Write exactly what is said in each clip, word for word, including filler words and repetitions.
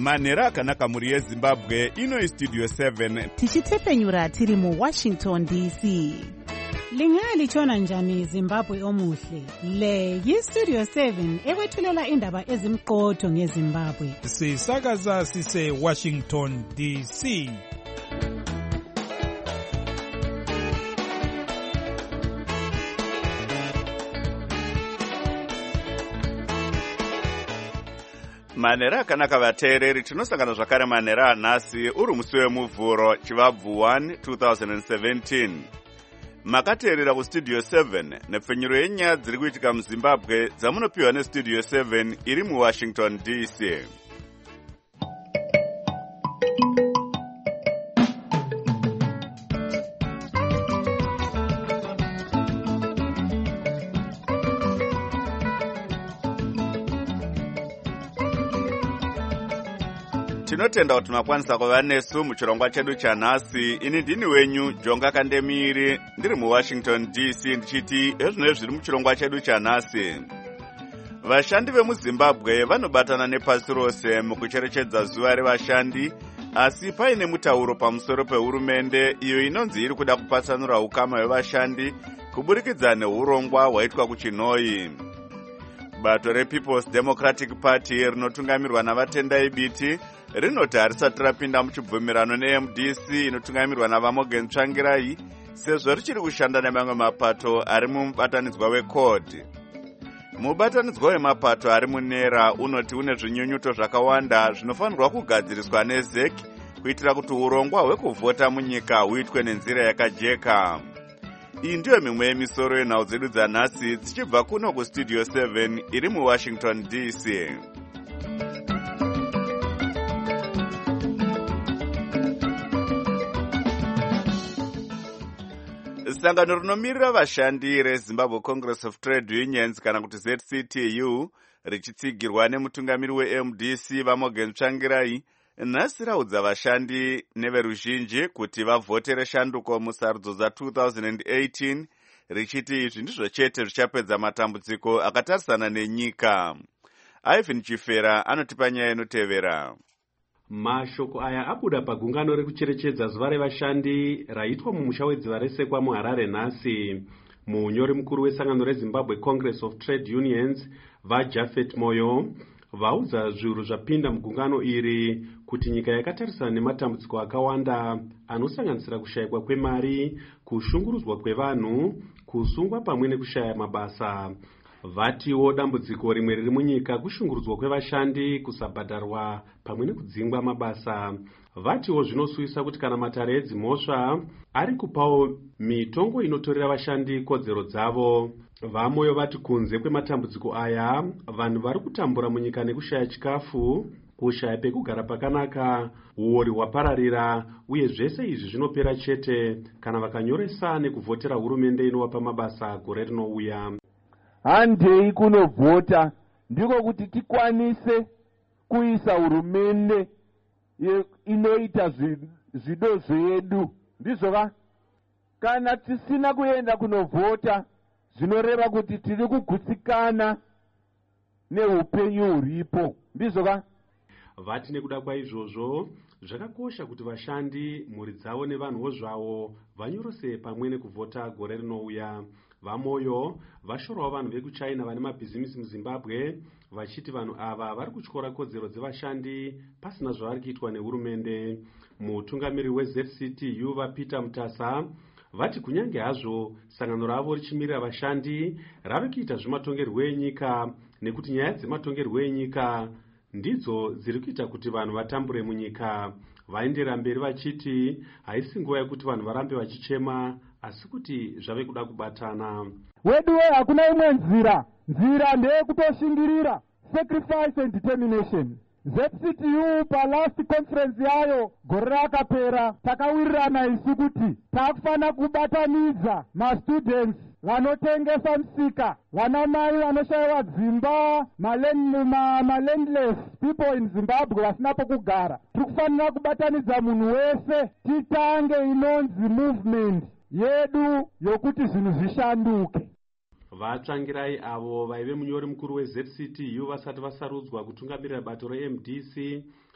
manhero akanaka mhuri yezimbabwe. Ino Studio seven tichitepfenyura tiri muWashington D C. Lingalitshona njani Zimbabwe omuhle? Le yiStudio seven ekwethulela indaba ezimqotho ngeZimbabwe. Sisakaza sise Washington D C. manhero akanaka vateereri, tinosangana zvakare manhero anhasi uri musi wemuvhuro chivabvu one twenty seventeen. Makateerera kuStudio seven nepfenyuro yenyaya dziri kuitika muZimbabwe dzamunopiwa neStudio seven iri muWashington D C. Tinotenda kuti makwanisa kuva nesu muchirongwa chedu chanhasi. Ini ndini wenyu Jonga Kandemiri ndiri muWashington D C ndichiti ezvino zviri muchirongwa chedu chanhasi. Vashandi vemuZimbabwe vanobatana nepasi rose mukucherechedza zuva revashandi, asi paine mutauro pamusoro pehurumende iyo inonzi iri kuda kupatsanura ukama hwevashandi kuburikidza neurongwa hwaitwa kuChinoi. Bato rePeople's Democratic Party rinotungamirwa navatendai biti rinoti harisati rapinda muchibvumirano neM D C inotungamirwa navaMorgan Tsvangirai sezvo richiri kushanda nemamwe mapato ari mumubatanidzwa weCORD. Mubatanidzwa wemapato ari munera unoti une zvinyunyuto zvakawanda zvinofanirwa kugadziriswa neZ E C kuitira kuti urongwa hwekuvhota munyika huitwe nenzira yakajeka. Iyi ndiyo mimwe yemisoro yenhau dzedu dzanhasi dzichibva kuno kuStudio seven iri muWashington D C. Sangano rinomirira vashandi reZimbabwe Congress of Trade Unions kana kuti Z C T U richitsigirwa nemutungamiri weM D C vaMorgan Tsvangirai nhasi raudza vashandi neveruzhinji kuti vavhotere shanduko musarudzo dza twenty eighteen richiti izvi ndizvo chete zvichapedza matambudziko akatarisana nenyika. Ivan Chifera anotipa nyaya inotevera. Mashoko aya abuda pagungano rekucherechedza zuva revashandi raitwa mumusha wedziva resekwa muHarare nhasi. Munyori mukuru wesangano reZimbabwe Congress of Trade Unions vaJafet Moyo vaudza zviuru zvapinda mugungano iri kuti nyika yakatarisana nematambudziko akawanda anosanganisira kushayikwa kwemari, kushungurudzwa kwevanhu, kusungwa pamwe nekushaya mabasa. Vatiwo dambudziko rimwe riri munyika kushungurudzwa kwevashandi, kusabhadharwa pamwe nekudzingwa mabasa. Vatiwo zvinosuyisa kuti kana matare edzimhosva ari kupawo mitongo inotorera vashandi kodzero dzavo. Vamoyo vati kunze kwematambudziko aya vanhu vari kutambura munyika nekushaya chikafu, kushaya pekugara pakanaka, uori hwapararira, uye zvese izvi zvinopera chete kana vakanyoresa nekuvhotera hurumende inovapa mabasa gore rinouya. Handei kunovhota ndiko kuti tikwanise kuisa hurumende inoita zvido zvedu, ndizvo ka? Kana tisina kuenda kunovhota zvinoreva kuti tiri kugutsikana neupenyu huripo, ndizvo ka? Vati nekuda kwaizvozvo zvakakosha kuti vashandi, mhuri dzavo nevanhuwo zvavo vanyorose pamwe nekuvhota gore rinouya. Vamoyo vashorawo vanhu vekuChina vane mabhizimisi muZimbabwe vachiti vanhu ava vari kutyora kodzero dzevashandi pasina zvavari kuitwa nehurumende. Mutungamiri weZ C T U vaPeter Mutasa vati kunyange hazvo sangano ravo richimirira vashandi rave kuita zvematongerwo enyika nekuti nyaya dzematongerwo enyika ndidzo dziri kuita kuti vanhu vatambure munyika. Vaendera mberi vachiti haisi nguva yekuti vanhu varambe vachichema asi kuti zvave kuda kubatana. Wedu we hakuna imwe nzira, nzira ndeye kutoshingirira, sacrifice and determination. Z C T U pa last conference yayo gore rakapera takawirirana isu kuti takufana kubatanidza ma students vanotengesa msika, vanamai vanoshayiwa dzimba, malandless people in Zimbabwe vasina pokugara. Tiri kufanira kubatanidza munhu wese titange inonzi movement yedu yokuti zvinhu zvishanduke. Vatsvangirai avo vaive munyori mukuru weZ C T U vasati vasarudzwa kutungamirira bato reM D C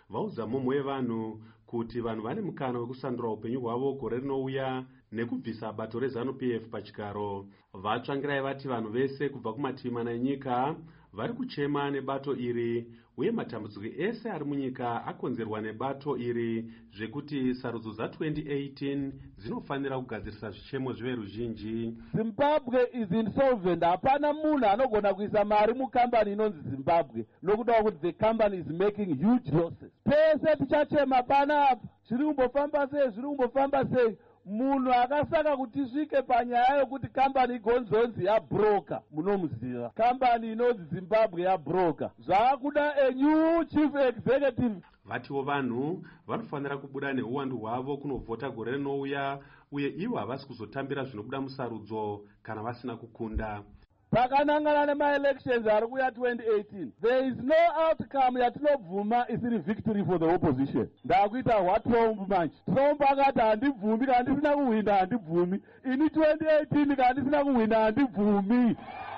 vaudza mhomho yevanhu kuti vanhu vane mukana wekusandura upenyu hwavo gore rinouya nekubvisa bato rezanu P F pachigaro. Vatsvangirai vati vanhu vese kubva kumativi mana enyika vari kuchema nebato iri, uye matambudziko ese ari munyika akonzerwa nebato iri, zvekuti sarudzo dza-twenty eighteen dzinofanira kugadzirisa zvichemo zvive ruzhinji. Zimbabwe is insolvent. Hapana munhu anogona kuisa mari mukambani inonzi Zimbabwe nokuda kuti the company is making huge losses. Pese tichachema panapa, zviri kumbofamba sei, zviri kumbofamba sei. Munhu akasaka kuti svike panyaya yokuti kambani igonzonzi yabroka, munomuziva. Kambani inonzi Zimbabwe yabroka. Zvaakuda a new chief executive. Vatiwo vanhu vanofanira kubuda neuwandu hwavo kunovhota gore rinouya, uye ivo havasi kuzotambira zvinobuda musarudzo kana vasina kukunda. Pakanangana nema-elections ari kuya twenty eighteen, there is no outcome yatinobvuma isiri victory for the opposition. Ndakuita what Trump manje. Trump akati handibvumi, kandisina kuwina handibvumi. Ini twenty eighteen kandisina kuwina handibvumi.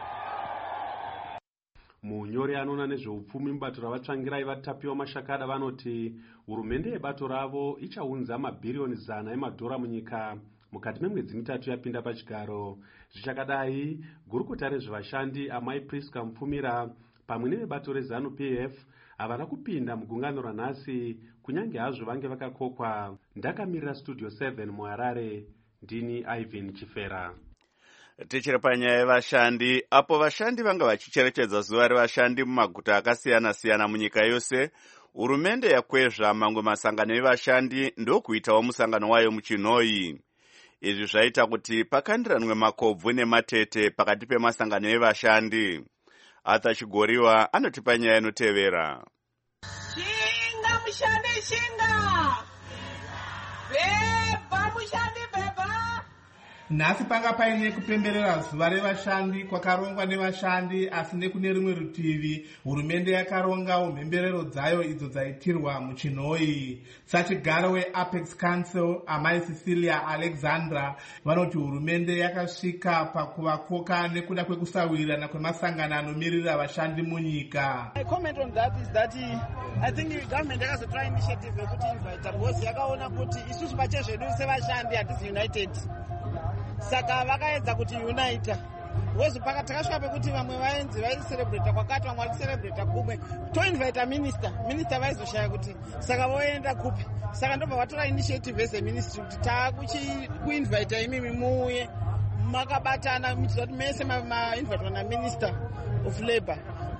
Munyori anoona nezveupfumi mubato ravatsvangirai vatapiwa mashakada vanoti hurumende yebato ravo ichaunza mabhiriyoni zana emadhora munyika mukati memwedzi mitatu yapinda pachigaro. Zvichakadai, gurukota rezvevashandi amai Priska Mupfumira pamwe nevebato rezanu P F havana kupinda mugungano ranhasi, kunyange hazvo vange vakakokwa. Ndakamirira studio seven muHarare, ndini Ivan Chifera. Tichiri panyaya yevashandi, apo vashandi vanga vachicherechedza zuva revashandi mumaguta akasiyana-siyana munyika yose, hurumende yakwezva mamwe masangano evashandi ndokuitawo musangano wayo muChinoi. Izvi zvaita kuti pakandiranwe makobvu nematete pakati pemasangano evashandi. Arthur Chigoriwa anotipa nyaya inotevera. Shinga mushandi shinga! Beba mushandi beba! Nhasi panga paine kupemberera zuva revashandi kwakarongwa nevashandi, asi nekune rimwe rutivi hurumende yakarongawo mhemberero dzayo idzo dzaitirwa muChinoi. Sachigaro weApex Council amai Cecilia Alexandra vanoti hurumende yakasvika pakuvakoka nekuda kwekusawirirana kwemasangano anomirira vashandi munyika. My comment on that is that I think the government yakazotora initiative yekuti invite boss yakaona kuti isusu pachezvedu sevashandi hatisi united. Saka vakaedza kuti unite. Wozi paka takasvika pekuti vamwe vaenzi vaicelebrate kwakati, vamwe vaicelebrate kumwe. Toinvita minister, minister vaizoshaya kuti saka voenda kupi. Saka ndobva vatora initiative as a ministry kuti takuinvita imimi muuye makabatana muchida kuti mese mainvitwa naminister of labor.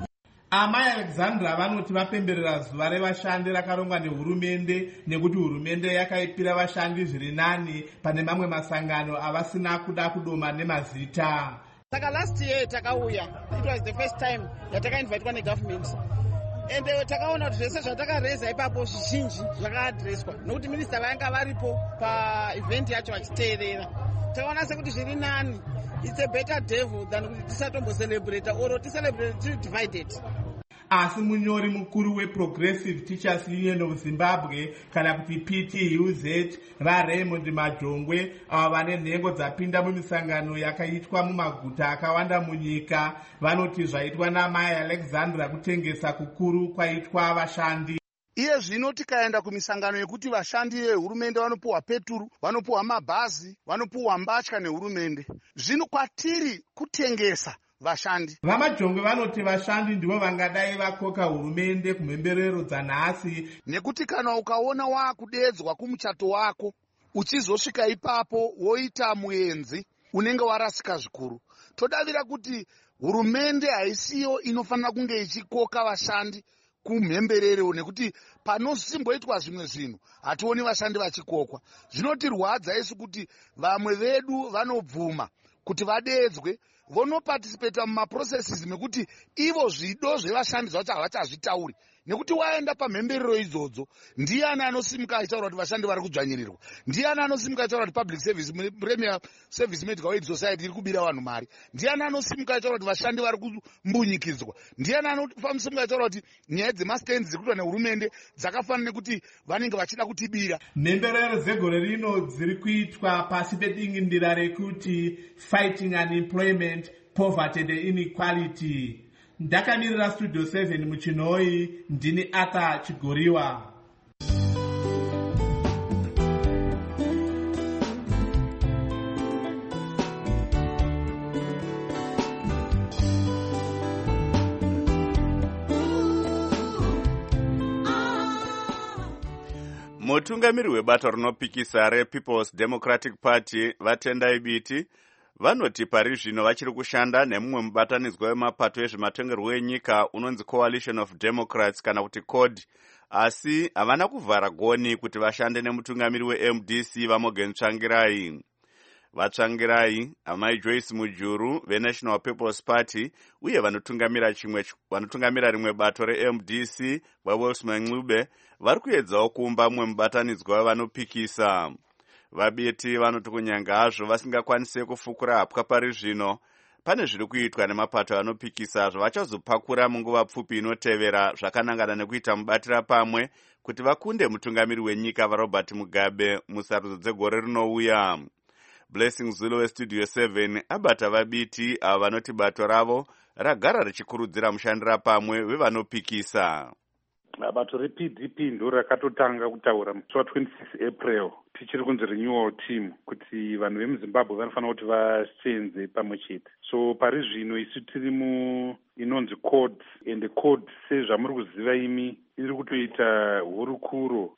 Amai Alexandra vanoti vapemberera zuva revashandi rakarongwa nehurumende nekuti hurumende yakaipira vashandi zviri nani pane mamwe masangano avasina kuda kudoma nemazita. Saka last year takauya, it was the first time yatakainvitwa negovernment. And takaona kuti zvese zvatakareza ipapo zvizhinji zvakaadreswa nokuti minister vanga varipo pa-event yacho vachiteerera. Takaona sekuti zviri nani. It's a better devil than kuti tisatombo-celebrate or tiselebrate tiri divided. Asi munyori mukuru weProgressive Teachers Union of Zimbabwe kana kuti P T U Z vaRaymond Majongwe ava vane nhengo dzapinda mumisangano yakaitwa mumaguta akawanda munyika vanoti zvaitwa namai Alexandra kutengesa kukuru kwaitwa vashandi. Iye zvino tikaenda kumisangano yekuti vashandi vehurumende vanopuwa peturu, vanopuwa mabhazi, vanopuwa mbatya nehurumende. Zvino kwatiri kutengesa vashandi. Vamajongwe vanoti vashandi ndivo vangadai vakoka hurumende kumhemberero dzanhasi, nekuti kana ukaona wakudedzwa kumuchato wako uchizosvika ipapo woita muenzi unenge warasika zvikuru. Todavira kuti hurumende haisiyo inofanira kunge ichikoka vashandi kumhemberero, nekuti panosimboitwa zvimwe zvinhu hationi vashandi vachikokwa. Zvinotirwadza isu kuti vamwe vedu vanobvuma kuti vadedzwe, vonoparticipate mumaprocesses mekuti ivo zvido zvevashandi zvacho havachazvitauri, nekuti waenda pamhemberero idzodzo ndiani anosimuka achitaura kuti vashandi vari kudzvanyirirwa, ndiani anosimuka achitaura kuti public service premier service medical aid society iri kubira vanhu mari, ndiani anosimuka achitaura kuti vashandi vari kumbunyikidzwa, ndiani anosimuka achitaura kuti nyaya dzemastands dziri kuitwa nehurumende dzakafanana nekuti vanenge vachida kutibira. Mhemberero dzegore rino dziri kuitwa pasi pedingindira rekuti fighting unemployment, poverty and inequality. Ndakamirira studio seven muChinoi, ndini Arthur Chigoriwa. mutungamiri webato rinopikisa rePeople's Democratic Party vatendai biti vanoti pari zvino vachiri kushanda nemumwe mubatanidzwa wemapato ezvematongerwo enyika unonzi Coalition of Democrats kana kuti C O D, asi havana kuvhara goni kuti vashande nemutungamiri weM D C vaMorgan Tsvangirai. Vatsvangirai, amai Joyce Mujuru veNational People's Party uye vanotungamira chimwe vanotungamira rimwe bato reM D C vaWilson Ncube vari kuedzawo kuumba mumwe mubatanidzwa wevanopikisa. Vabiti vanoti kunyanga hazvo vasingakwanise kufukura hapwa pari zvino, pane zviri kuitwa nemapato anopikisa zvavachazopakura munguva pfupi inotevera zvakanangana nekuita mubatira pamwe kuti vakunde mutungamiri wenyika vaRobert Mugabe musarudzo dzegore rinouya. Blessing Zulu weStudio seven abata vabiti ava vanoti bato ravo ragara richikurudzira mushandira pamwe wevanopikisa. Bato reP D P ndo rakatotanga kutaura musi wa26 April tichiri kunzi renewal team kuti vanhu vemuZimbabwe vanofanira kuti vasenze pamwe chete. So pari zvino isu tiri mu inonzi C O D, and C O D sezvamuri kuziva imi iri kutoita hurukuro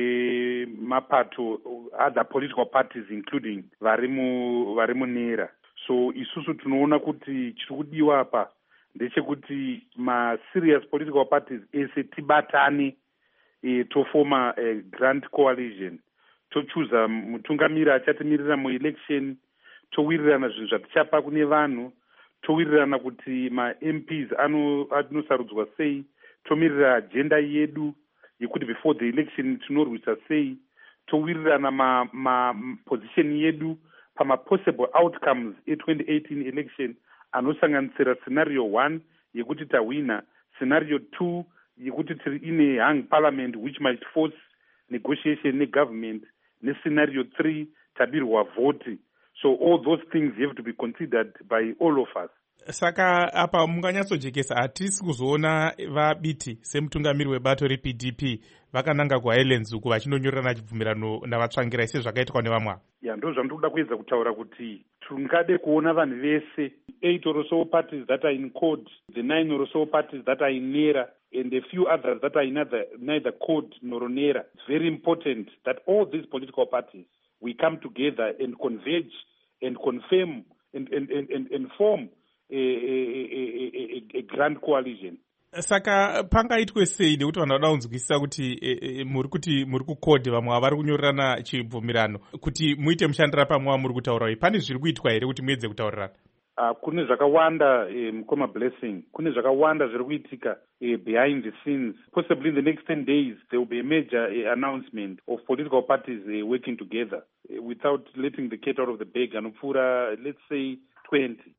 nemapato other political parties including vari mu vari munera. So isusu tunoona kuti chiri kudiwa apa ndechekuti ma-serious political parties ese tibatane e, tofoma a grand coalition, tochuza mutungamiri achatimirira mu-election, towirirana zvinhu zvatichapa kune vanhu, towirirana kuti ma-M Ps anosarudzwa sei, tomirira agenda yedu yekuti before the election tinorwisa sei, towirirana ma-position ma yedu pama-possible outcomes e-twenty eighteen election anosanganisira scenario one yekuti tawina, scenario two yekuti tiri ine hung parliament which might force negotiation negovernment, ne scenario three tabirwa vote. So all those things have to be considered by all of us. Saka apa munganyatsojekesa hatisi kuzoona vabiti semutungamiri webato reP D P vakananga kuHighlands uku vachinonyorerana chibvumirano navatsvangirai sezvakaitwa nevamwe. Ya ndo zvandinoda kuedza kutaura kuti tungade kuona vanhu vese eight or so parties that are in C O D, the nine or so parties that are in NERA, and a few others that are in neither, neither C O D nor NERA. It's very important that all these political parties we come together and converge and confirm and and and, and, and form A, a, a, a grand coalition. Saka pangaitwe sei nekuti vanhu vada kunzwisisa kuti e, e, muri kuti muri kukodhi vamwe havari kunyorerana chibvumirano kuti muite mushandira pamwe muri kutaura. Pane zviri kuitwa here kuti muedze kutaurirana? Uh, kune zvakawanda mukoma um, Blessing, kune zvakawanda zviri kuitika uh, behind the scenes. Possibly in the next ten days there will be a major uh, announcement of political parties uh, working together uh, without letting the cat out of the bag. Anopfuura let's say twenty.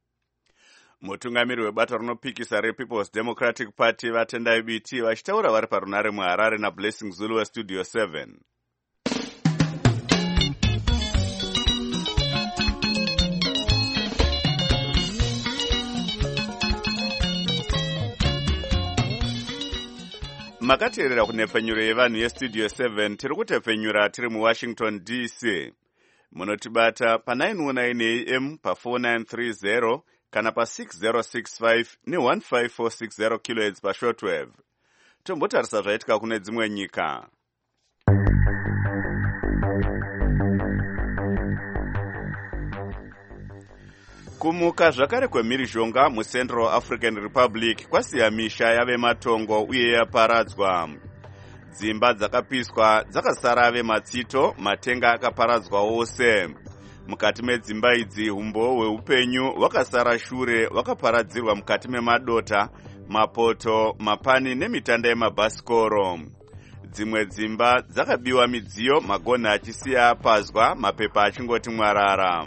Mutungamiri webato rinopikisa rePeople's Democratic Party vatendai biti vachitaura vari parunare muHarare naBlessing Zulu weStudio seven. Makateerera kunepfenyuro yevanhu yeStudio seven tiri kutepfenyura tiri muWashington D C. Munotibata pa nine one nine A M pa four nine three zero kana pa six zero six five ne one five four six zero kilohertz pa shortwave. Tombotarisa zvaitika kune dzimwe nyika. Kumuka zvakare kwemhirizhonga muCentral African Republic kwasiya misha yave matongo uye yaparadzwa. Dzimba dzakapiswa dzakasara ave matsito, matenga akaparadzwa ose. Mukati medzimba idzi umbo hweupenyu hwakasara shure hwakaparadzirwa mukati memadota, mapoto, mapani nemitanda yemabhasikoro. Dzimwe dzimba dzakabiwa midziyo, magonhi achisiya apazwa, mapepa achingoti mwarara.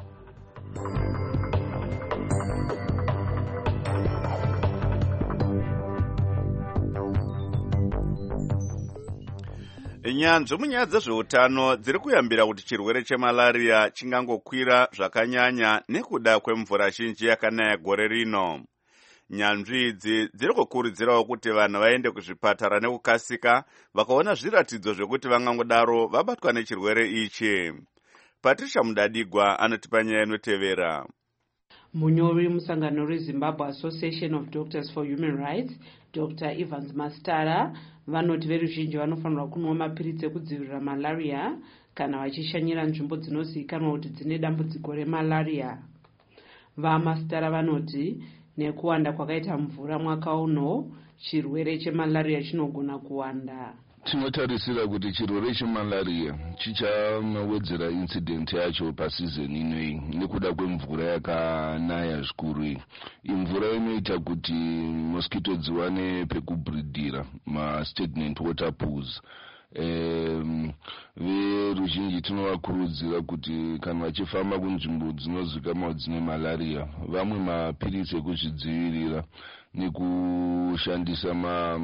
Nyanzvi munyaya dzezveutano dziri kuyambira kuti chirwere chemalaria chingangokwira zvakanyanya nekuda kwemvura zhinji yakanaya gore rino. Nyanzvi idzi dziri kukurudzirawo kuti vanhu vaende kuzvipatara nekukasika vakaona zviratidzo zvekuti vangangodaro vabatwa nechirwere ichi. Patricia Mudadigwa anotipa nyaya inotevera. Munyori musangano reZimbabwe Association of Doctors for Human Rights, Doctor Evans Mastara, vanoti veruzhinji vanofanirwa kunwa mapiritsi ekudzivirira malaria kana vachishanyira nzvimbo dzinozivikanwa kuti dzine dambudziko remalaria. Vamasitara vanoti nekuwanda kwakaita mvura mwaka uno chirwere chemalaria chinogona kuwanda. Tinotarisira kuti chirwere chemalaria chichamawedzera incident yacho pasizoni inoyi nekuda kwemvura yakanaya zvikuru. Imvura inoita kuti mosquito dziwane pekubridhira, ma stagnant water pools. Um, veruzhinji tinovakurudzira kuti kana vachifamba kunzvimbo dzinozivikanwa dzine malaria vamwe mapiritsi ekuzvidzivirira nekushandisa ma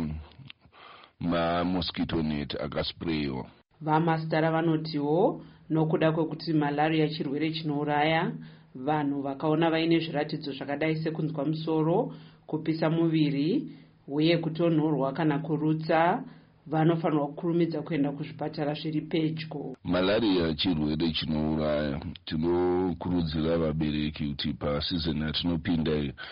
ma-mosquito net akasprayiwa. Vamasitara vanotiwo nokuda kwekuti malaria chirwere chinouraya, vanhu vakaona vaine zviratidzo zvakadai sekunzwa musoro, kupisa muviri uye kutonhorwa kana kurutsa, vanofanirwa kukurumidza kuenda kuzvipatara zviri pedyo. Malaria chirwere chinouraya. Tinokurudzira vabereki kuti pasizoni yatinopinda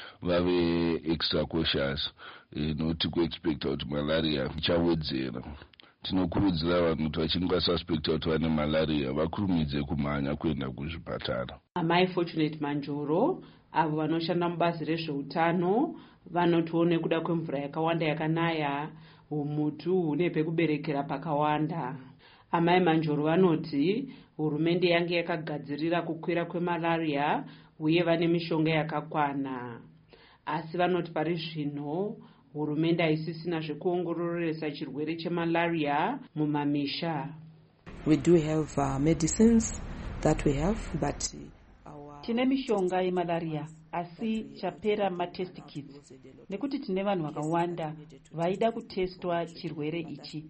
vave extra cautious, e, noti kuexpecta kuti malaria ichawedzera. Tinokurudzira vanhu kuti vachinge vasuspecta kuti vane malaria vakurumidze kumhanya kuenda kuzvipatara. Amai Fortunate Manjoro avo vanoshanda mubazi rezveutano vanotiwo nekuda kwemvura yakawanda yakanaya, umutu hune pekuberekera pakawanda. Amai Manjoro vanoti hurumende yange yakagadzirira kukwira kwemalaria uye vane mishonga yakakwana. Asi vanoti pari zvino hurumende haisisina zvekuongororesa chirwere chemalaria mumamisha. We do have uh, medicines that we have, but our... Tine mishonga yemalaria, asi chapera matest kits. Nekuti tine vanhu vakawanda vaida kutestwa chirwere ichi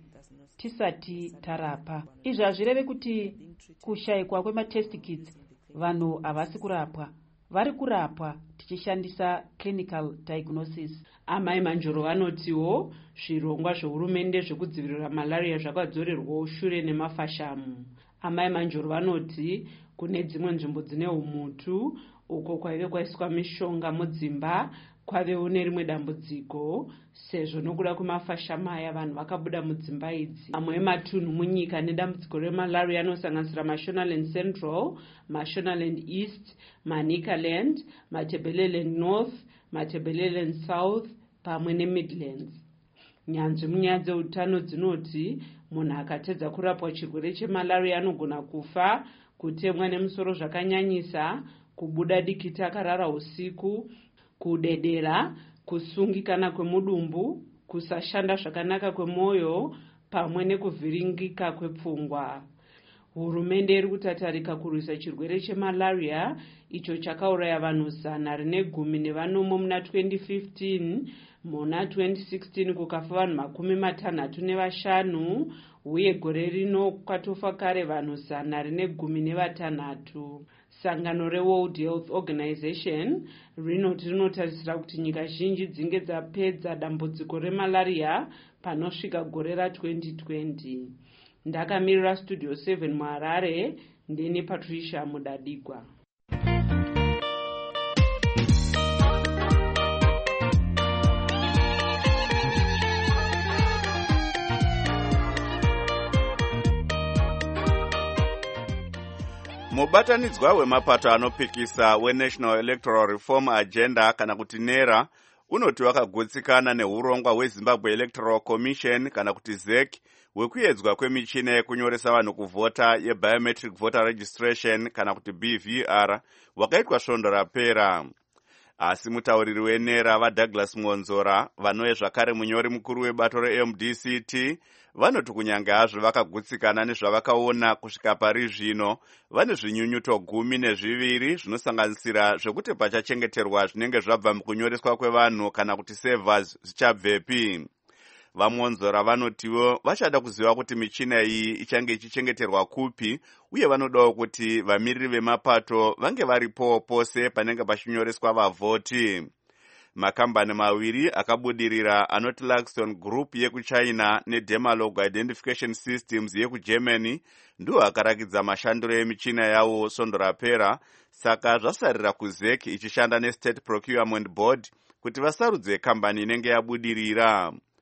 tisati tarapa. Izvi hazvireve kuti kushayikwa kwematest kits vanhu havasi kurapwa. Vari kurapwa tichishandisa clinical diagnosis. Amai Manjoro vanotiwo zvirongwa zvehurumende zvekudzivirira malaria zvakadzorerwawo shure nemafashamu. Amai Manjoro vanoti kune dzimwe nzvimbo dzine umutu uko kwaive kwaiswa mishonga mudzimba kwavewo nerimwe dambudziko, sezvo nokuda kwemafashamu aya vanhu vakabuda mudzimba idzi. Amwe ematunhu munyika nedambudziko remalaria anosanganisira Mashonaland Central, Mashonaland East, Manicaland, Matabeleland North, Matabeleland South pamwe neMidlands. Nyanzvi munyaya dzeutano dzinoti munhu akatedza kurapwa chirwere chemalaria anogona kufa, kutemwa nemusoro zvakanyanyisa, kubuda dikiti akarara usiku, kudedera, kusungikana kwemudumbu, kusashanda zvakanaka kwemwoyo pamwe nekuvhiringika kwepfungwa. Hurumende iri kutatarika kurwisa chirwere chemalaria icho chakauraya vanhu zana rine gumi nevanomo muna twenty fifteen, muna twenty sixteen kukafa vanhu makumi matanhatu nevashanu uye gore rino kwatofa kare vanhu zana rine gumi nevatanhatu. Sangano reWorld Health Organization rinoti rinotarisira kuti nyika zhinji dzinge dzapedza dambudziko remalaria panosvika gore ra twenty twenty. Ndakamirira Studio seven muHarare, ndini Patricia Mudadigwa. Mubatanidzwa wemapato anopikisa weNational Electoral Reform Agenda kana kuti NERA unoti wakagutsikana neurongwa hweZimbabwe Electoral Commission kana kuti Z E C wekuedzwa kwemichina yekunyoresa vanhu kuvhota yeBiometric Voter Registration kana kuti B V R wakaitwa svondo rapera. Asi mutauriri weNERA vaDouglas Mwonzora vanoye zvakare munyori mukuru webato reM D C T vanoti kunyange hazvo vakagutsikana nezvavakaona kusvika pari zvino vane zvinyunyuto gumi nezviviri zvinosanganisira zvekuti pachachengeterwa zvinenge zvabva mukunyoreswa kwevanhu kana kuti servers zvichabvepi. Vamwonzora vanotiwo vachada kuziva kuti michina iyi ichange ichichengeterwa kupi uye vanodawo kuti vamiriri vemapato vange varipo pose panenge pachinyoreswa vavhoti. Makambani maviri akabudirira anoti Luxon Group yekuChina neDemalog Identification Systems yekuGermany ndiwo akarakidza mashandiro emichina yawo svondo rapera, saka zvasarira kuZ E C ichishanda neState Procurement Board kuti vasarudze kambani inenge yabudirira.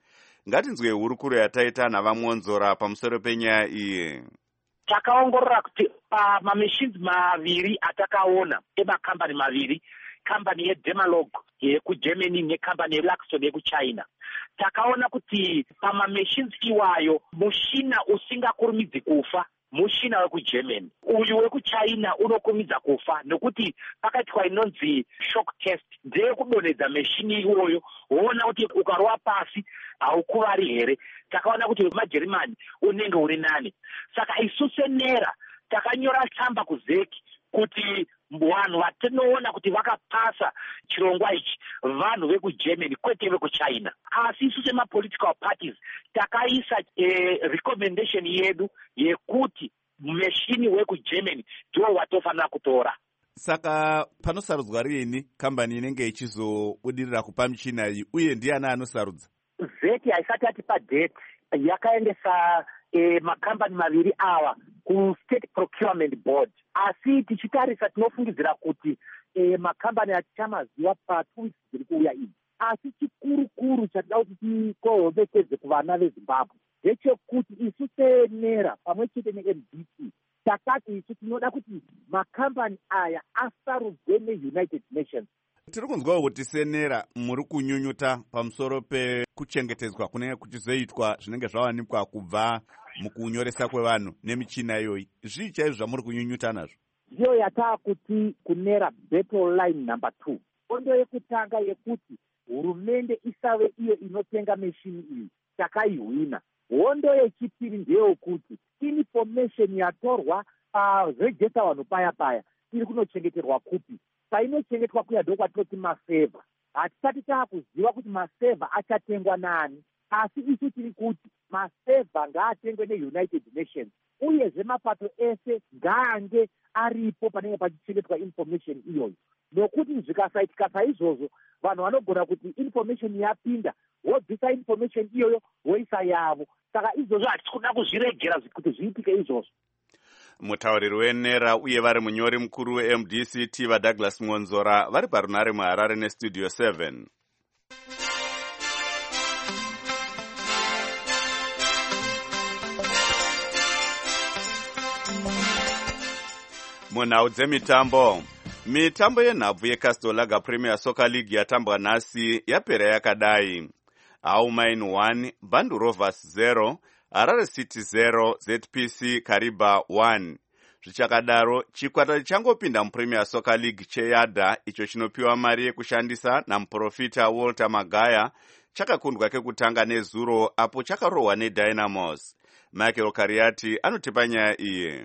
ngatinzwe hurukuro yataita navamwonzora pamusoro penyaya iyi. Takaongorora kuti pamamachines maviri atakaona emakambani maviri, kambani yeDemalog yekuGermany nekambani yeLaxton yekuChina, takaona kuti pamamachines iwayo mushina usingakurumidzi kufa mushina wekuGermany, uyu wekuChina unokurumidza kufa nekuti pakaitwa inonzi shock test ndeyekudonhedza machine iwoyo woona kuti ukarova pasi haukuvari here. Takaona kuti maJermani unenge uri nani. Saka isu senera takanyora tsamba kuzeki kuti vanhu vatinoona kuti vakapasa chirongwa ichi vanhu vekuGermany kwete vekuChina. Asi isu semapolitical parties takaisa eh, recommendation yedu yekuti meshini wekuGermany ndiwo watofanira kutora. Saka panosarudzwa riini kambani inenge ichizobudirira kupa michina iyi uye ndiani anosarudza? Zeki haisati atipa date yakaendesa eh, makambani maviri awa ku State Procurement Board. Asi tichitarisa tinofungidzira kuti eh, makambani atichamaziva pa two weeks dziri kuuya idzi. Asi chikuru kuru chatida kuti tikohobekedze kuvana veZimbabwe ndechekuti isu senera pamwe chete neM D C takati isu tinoda kuti makambani aya asarudzwe neUnited Nations. Tiri kunzwawo kuti senera muri kunyunyuta pamusoro pekuchengetedzwa kunenge kuchizoitwa zvinenge zvawanikwa kubva mukunyoresa kwevanhu nemichina iyoyi. Zvii chaizvo zvamuri kunyunyuta nazvo? Ndiyo yataa kuti kunera battle line number two. Ondo yekutanga yekuti hurumende isave iyo inotenga meshini iyi takaihwina. Hondo yechipiri ndeyekuti information yatorwa paregister vanhu paya paya iri kunochengeterwa kupi. Painochengetwa kuya ndokwatinoti maseva. Hatisati taakuziva kuti maseva achatengwa nani. Asi isu tiri kuti maseva ngaatengwe neUnited Nations. Uyezve mapato ese ngaange aripo panenge pachichengetwa information iyoyo. Nokuti zvikasaitika saizvozvo vanhu vanogona kuti information yapinda wobvisa information iyoyo woisa yavo. Saka izvozvo hatisi kuda kuzviregera kuti zviitike izvozvo. Mutauriri wenera uye vari munyori mukuru weM D C T vaDouglas Mwonzora vari parunare muHarare nestudio seven. Munhau dzemitambo. Mitambo yenhabvu yeCastle Lager Premier Soccer League yatambwa nhasi yapera yakadai. Aumain one, Bandu Rovers zero, Harare City zero, Z P C Kariba one. Zvichakadaro, chikwata changopinda muPremier Soccer League cheyadha icho chinopiwa mari yekushandisa namuprofita Walter Magaya chakakundwa kekutanga nezuro apo chakarohwa neDynamos. Michael Kariati anotipa nyaya iyi.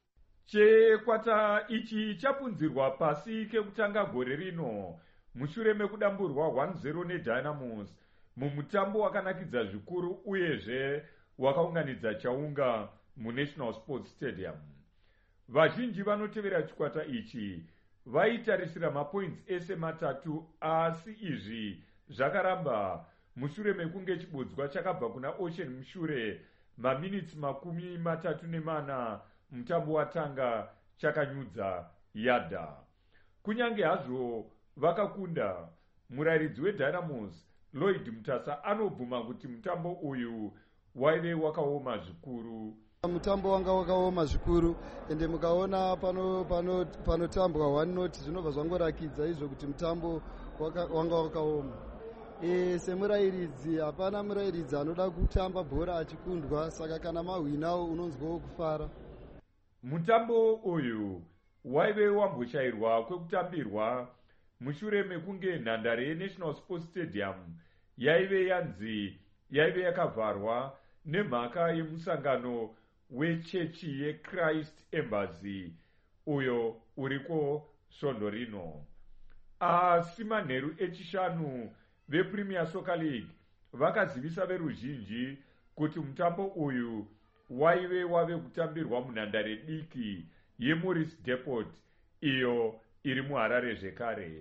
Chikwata ichi chapunzirwa pasi kekutanga gore rino mushure mekudamburwa one zero neDynamos mumutambo wakanakidza zvikuru uyezve wakaunganidza chaunga muNational Sports Stadium. Vazhinji vanotevera chikwata ichi vaitarisira mapoints ese matatu, asi izvi zvakaramba mushure mekunge chibodzwa chakabva kuna Ocean mushure maminitsi makumi matatu nemana mutambo watanga chakanyudza yadha. Kunyange hazvo vakakunda, murairidzi weDynamos Lloyd Mutasa anobvuma kuti mutambo uyu waive wakaoma zvikuru. Mutambo wanga wakaoma zvikuru ende mukaona pano pano panotambwa one not zvinobva zvangorakidza izvo kuti mutambo waka, wanga wakaoma. E, semurairidzi hapana murairidzi anoda kutamba bhora achikundwa, saka kana mahwinawo unonzwawo kufara. Mutambo uyu waive wamboshayirwa kwekutambirwa mushure mekunge nhandare yeNational Sports Stadium yaive yanzi yaive yakavharwa nemhaka yemusangano wechechi yeChrist Embassy uyo uriko svondo rino. Asi manheru echishanu vePremier Soccer League vakazivisa veruzhinji kuti mutambo uyu waive wave kutambirwa munhandare diki yeMorris Depot iyo iri muHarare zvekare.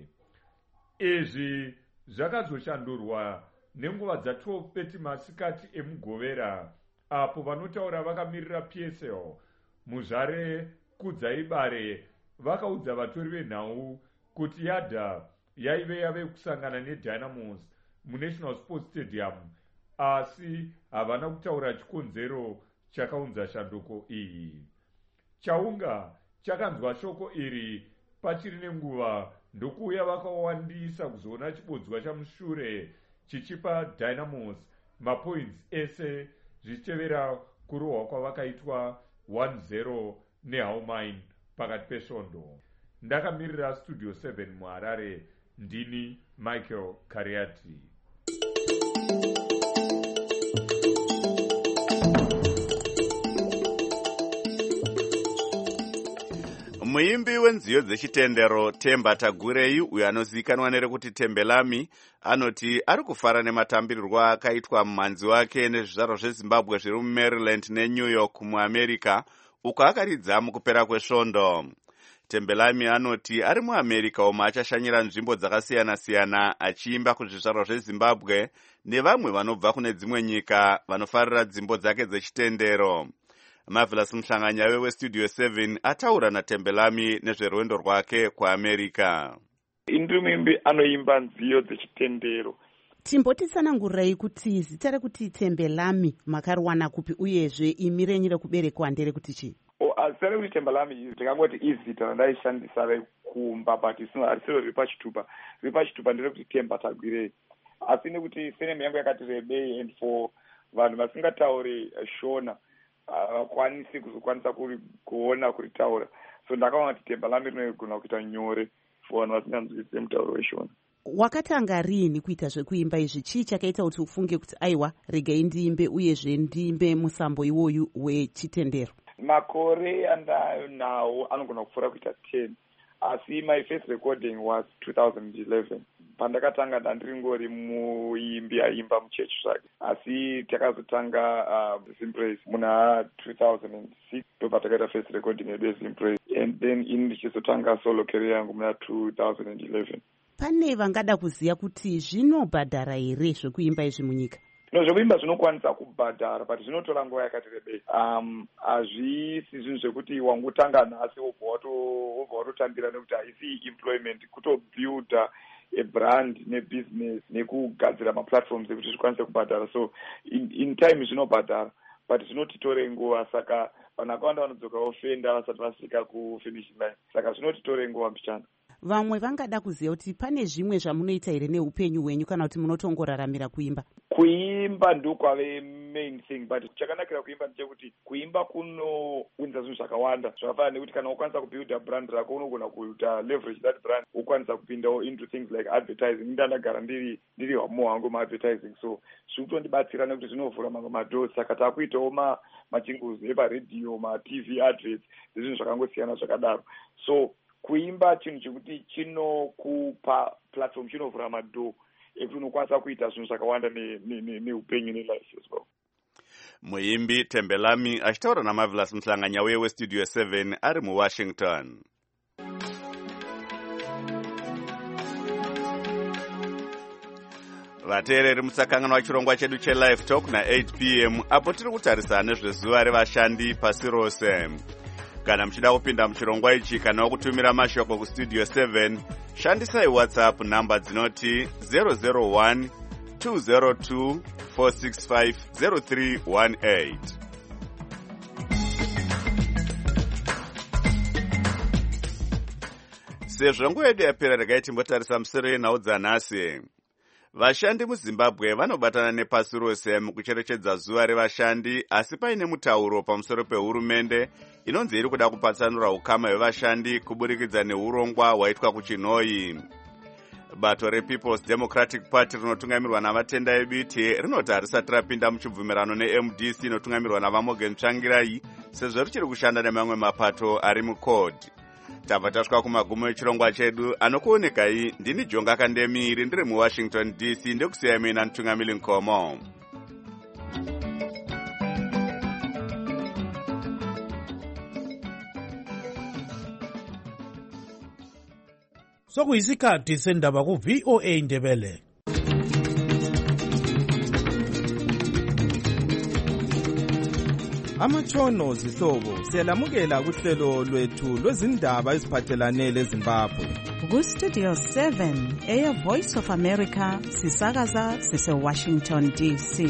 Izvi zvakazoshandurwa nenguva dza twelve thirty masikati emugovera apo vanotaura vakamirira P S L muzvare Kudzaibare vakaudza vatori venhau kuti yadha yaive yave kusangana neDynamos muNational Sports Stadium asi havana kutaura chikonzero chakaunza shanduko iyi. Chaunga chakanzwa shoko iri pachiri nenguva ndokuuya vakawandisa kuzoona chibodzwa chamushure chichipa Dynamos mapoints ese zvichitevera kurohwa kwavakaitwa one zero neHaumine pakati pesvondo. Ndakamirira Studio seven muHarare, ndini Michael Kariati. Muimbi wenziyo dzechitendero Temba Tagurei, uyo anozivikanwa nerekuti Tembelami, anoti ari kufara nematambirirwo akaitwa mumhanzi wake nezvizvarwa zveZimbabwe zviri muMaryland neNew York muAmerica, uko akaridza mukupera kwesvondo. Tembelami anoti ari muAmerica umo achashanyira nzvimbo dzakasiyana-siyana achiimba kuzvizvarwa zveZimbabwe nevamwe vanobva kune dzimwe nyika vanofarira dzimbo dzake dzechitendero. Marvelous Mhlanganya weStudio seven ataura naTembelami nezverwendo rwake kuAmerica. Indiri muimbi anoimba nziyo dzechitendero. Timbotitsanangurirai kuti zita rekuti Tembelami makariwana kupi uyezve imi renyu rekuberekwa nderekuti chii? Zita rekuti Tembelami ndingangoti izita randaishandisa rekumba but harisiro riri pachitupa. Riri pachitupa nderekuti Temba Tagurei. Asi nekuti senemu yangu yakati rebei and for vanhu vasingatauri Shona havakwanisi kuzokwanisa kuona kuritaura, so ndakaona kuti Tembelami rinogona kuita nyore for vanhu vasinganzwisise mutauro weShona. Wakatanga rini kuita zvekuimba izvi? Chii chakaita kuti ufunge kuti aiwa regai ndiimbe uyezve ndiimbe musambo iwoyu wechitendero? Makore andayo nawo anogona kupfuura kuita ten, asi my first recording was two thousand eleven. Pandakatanga ndandiringori muimbi aimba muchechi zvake, asi takazotanga uh, Zimpraise muna two thousand six ndobva takaita first recording yedu yeZimpraise, and then ini ndichizotanga solo career yangu muna two thousand eleven. Pane vangada kuziya kuti zvinobhadhara here zvekuimba izvi munyika? No, zvekuimba zvinokwanisa kubhadhara but zvinotora nguva yakati rebei. Um, hazvisi zvinhu zvekuti wangotanga nhasi wobva watotambira, nekuti haisi employment, kutobuilda a brand nebusiness nekugadzira maplatforms ekuti zvikwanise kubhadhara. So in, in time zvinobhadhara but zvinotitore nguva, saka vanhu vakawanda vanodzoka ofenda vasati vasvika kufinish line, saka zvinotitore nguva mbichana. Vamwe vangada kuziva kuti pane zvimwe zvamunoita here neupenyu hwenyu kana kuti munotongoraramira kuimba? Kuimba ndokwave main thing, but chakanakira kuimba ndechekuti kuimba kunounza zvinhu zvakawanda zvakafanana nekuti kana ukwanisa kubuilda brand rako unogona kuita leverage that brand, ukwanisa kupindawo into things like advertising. Ndandagara ndiri ndiri hwamo wangu maadvertising, so zvikutondibatsira nekuti zvinovhura mamwe madoors, saka takuitawo ma machinguzi eparedhiyo, matv adverts nezvinhu zvakangosiyana zvakadaro. So kuimba chinhu chekuti chinokupa platform, chinovhura madhoo ekuti unokwanisa kuita zvinhu zvakawanda neupenyu nelife as well. Muimbi Tembelami achitaura naMarvelous Mhlanganya weStudio seven ari muWashington. Vateereri musakanganwa chirongwa chedu cheLive Talk na eight p m apo tiri kutarisana nezvezuva revashandi pasi rose. Kana muchida kupinda muchirongwa ichi kana kutumira mashoko kuStudio seven, shandisai WhatsApp namba dzinoti zero zero one two zero two four six five zero three one eight. Sezvo nguva yedu yapera, regai timbotarisa musoro yenhau dzanhasi. Vashandi muZimbabwe vanobatana nepasi rose mukucherechedza zuva revashandi, asi paine mutauro pamusoro pehurumende inonzi iri kuda kupatsanura ukama hwevashandi kuburikidza neurongwa hwaitwa kuChinhoyi. Bato rePeople's Democratic Party rinotungamirwa navatendai Biti rinoti harisati rapinda muchibvumirano neM D C inotungamirwa navaMorgan Tsvangirai sezvo richiri kushanda nemamwe mapato ari mukodhi. Tabva tasvika kumagumo echirongwa chedu. Anokuonekai ndini Jonga Kandemiri ndiri muWashington D C, ndekusiyai mina Ntungamili Nkomo. Sokuyisikhathi sendaba ku-V O A Ndebele. amatshono zihlobo siyalamukela kuhlelo lwethu lwezindaba eziphathelane leZimbabwe. Ku-Studio seven eye Voice of America sisakaza sise-Washington D C.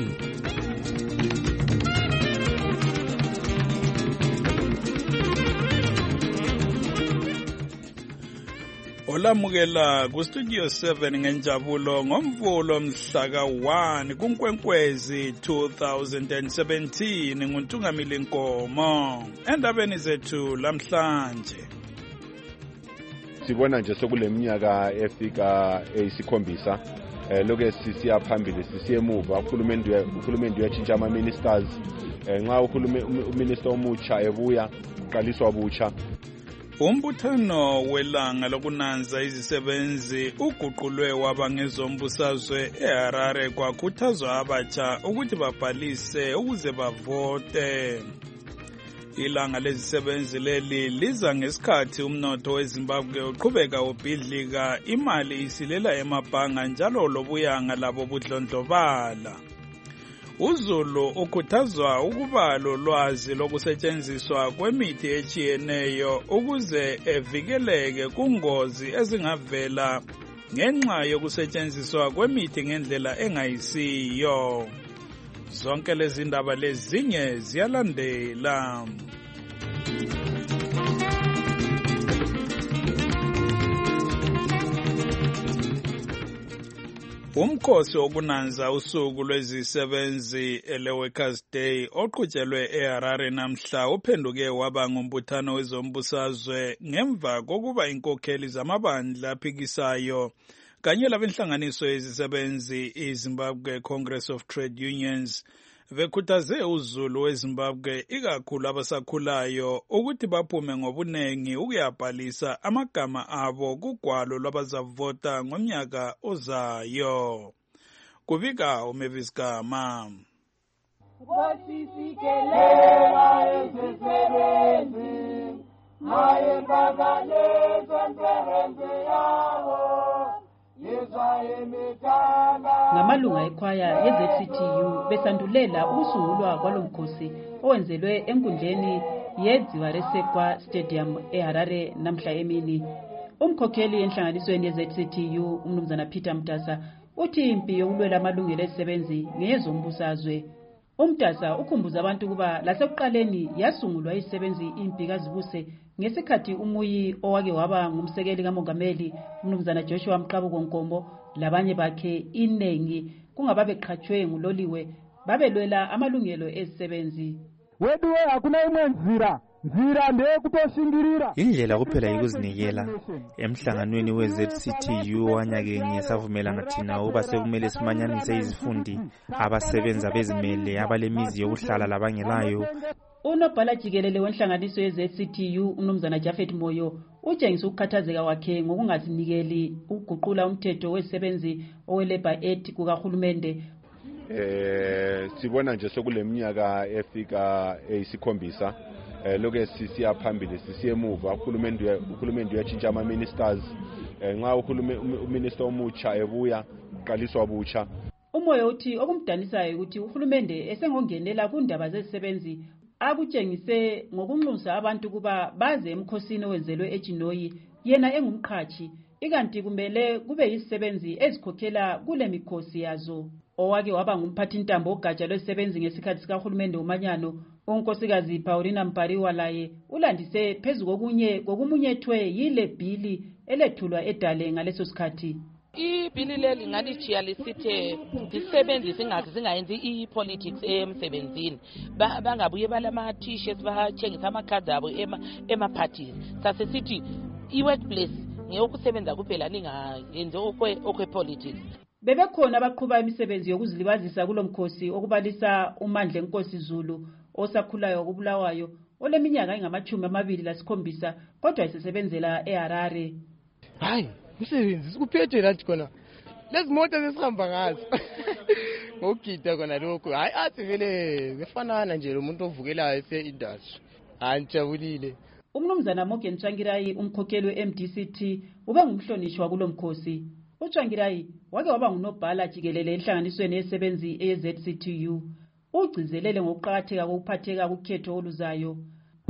olamukela ku-Studio seven ngenjabulo ngomvulo mhlaka one kuNkwenkwezi two thousand seventeen nguNtungamili Nkomo. Endabeni zethu lamhlanje sibona nje sokuleminyaka efika eyisikhombisa eh lokho sisiya phambili sisiye emuva uhulumende uhulumende uyatshintsha ama ministers nxa uhulumende uminister omutsha ebuya uqaliswa butsha. Umbuthano welanga lokunanza izisebenzi uguqulwe waba ngezombusazwe eHarare kwakhuthazwa abatsha ukuthi babhalise ukuze bavote. Ilanga lezisebenzi leli liza ngesikhathi umnotho weZimbabwe uqhubeka ubhidlika, imali isilela emabhanga njalo lobuyanga labo budlondlobala. uZulu ukhuthazwa ukuba lolwazi lokusetshenziswa kwemithi etshiyeneyo ukuze evikeleke kungozi ezingavela ngenxa yokusetshenziswa kwemithi ngendlela engayisiyo. Zonke lezi ndaba lezinye ziyalandela. Umkhosi wokunanza usuku lwezisebenzi ele-Workers' Day oqhutshelwe eHarare namhla uphenduke waba ngumbuthano wezombusazwe ngemva kokuba inkokheli zamabandla aphikisayo kanye labenhlanganiso yezisebenzi iZimbabwe Congress of Trade Unions bekhuthaze uZulu weZimbabwe ikakhulu abasakhulayo ukuthi baphume ngobunengi ukuyabhalisa amagama abo kugwalo lwabazavota ngomnyaka ozayo. Kubika uMavis Gama. Ngamalunga ekhwaya ye-Z C T U besandulela ukusungulwa kwalomkhosi owenzelwe enkundleni yeDziwaresekwa Stadium eHarare namhla emini. Umkhokheli enhlanganisweni ye-Z C T U umnumzana Peter Mtasa uthi impi yokulwela amalungelo ezisebenzi ngeyezombusazwe. Umtasa ukhumbuza abantu kuba lasekuqaleni yasungulwa izisebenzi impi kazibuse ngesikhathi umuyi owake waba ngumsekeli kamongameli umnumzana Joshua Mqabuko Nkombo labanye bakhe inengi kungababeqhatshwe nguloliwe babelwela amalungelo ezisebenzi. Weduwe hakuna imwe nzira nzira ndeye kutoshingirira indlela kuphela yikuzinikela. Emhlanganweni we-Z C T U wanyakenye savumelana thina uba sekumele simanyanise izifundi abasebenza bezimele abalemizi yokuhlala labangelayo. Unobhala jikelele wenhlanganiso ye-Z C T U umnumzana Jafet Moyo utshengisa ukukhathazeka wakhe ngokungazinikeli ukuguqula umthetho wezisebenzi owe-Labour Act kukahulumende. Eh sibona nje sokuleminyaka efika eyisikhombisa eh lokho sisiya phambili sisiye emuva uhulumende uhulumende uyatshintsha ama ministers nxa uhulumende uminister omutsha ebuya uqaliswa butsha. Umoyo uthi okumdanisayo ukuthi uhulumende esengongenela kundaba zezisebenzi akutshengise ngokunxusa abantu kuba baze emkhosini owenzelwe eJinoyi yena engumqhathi ikanti kumele kube yizisebenzi ezikhokhela kule mikhosi yazo. Owake waba ngumphathi ntambo ogatsha lwezisebenzi ngesikhathi sikahulumende umanyano unkosikazi Paulina Mpariwa laye ulandise phezu kokunye kokumunyethwe yile bhili elethulwa edale ngaleso sikhathi. Ibhili leli ngalijiya lisithe izisebenzi singathi singayenzi i-politics emsebenzini bangabuye balama t-shirts batshengisa amakhadi abo ema-parties sasesithi i-workplace ngeyokusebenza kuphela ningayenzi okwe-politics. Bebekhona abaqhuba imisebenzi yokuzilibazisa kulomkhosi okubalisa uMandla Nkosi Zulu osakhulayo kubulawayo oleminyaka engamachumi amabili lasikhombisa kodwa isesebenzela eHarare. Hayi umsebenzi sikuphethe lathi khona lezi moto zesihamba ngazo ngokugida khona lokho hayi athi vele befanana nje lo muntu ovukelayo ese-industry anjabulile. Umnumzana Morgan Tsvangirai umkhokheli we-M D C T ube ngumhlonishwa kulomkhosi. uTsvangirai wake waba ngunobhala jikelele enhlanganisweni yesebenzi eye-Z C T U. ugcizelele ngokuqakatheka kokuphatheka kukhetho oluzayo.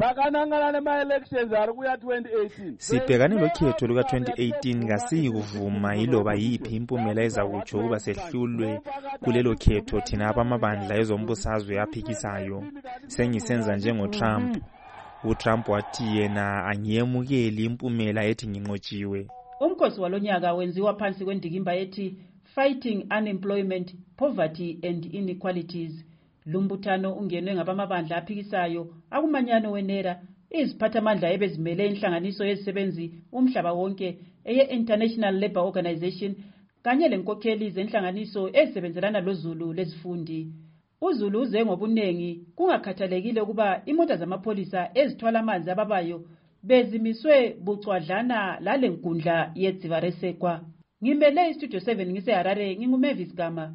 Sibhekane lokhetho luka twenty eighteen kasiyi kuvuma yiloba yiphi impumela ezakutsho ukuba sehlulwe kulelo khetho thina abamabandla ezombusazwe aphikisayo. Sengisenza njengo-Trump. uTrump wathi yena angiyemukeli impumela ethi nginqotshiwe. Umkhosi walonyaka wenziwa phansi kwendikimba ethi Fighting Unemployment, Poverty and Inequalities. Lumbuthano ungenwe ngabamabandla aphikisayo akumanyano wenera iziphathamandla ebezimele inhlanganiso yezisebenzi umhlaba wonke eye-International Labour Organization kanye lenkokheli zenhlanganiso ezisebenzelana loZulu lezifundi. uZulu uze ngobunengi kungakhathalekile ukuba imota zamapholisa ezithwala amanzi ababayo bezimiswe bucwadlana lale nkundla yedzivaresekwa. Ngimele istudio seven ngiseHarare nginguMavis Gama.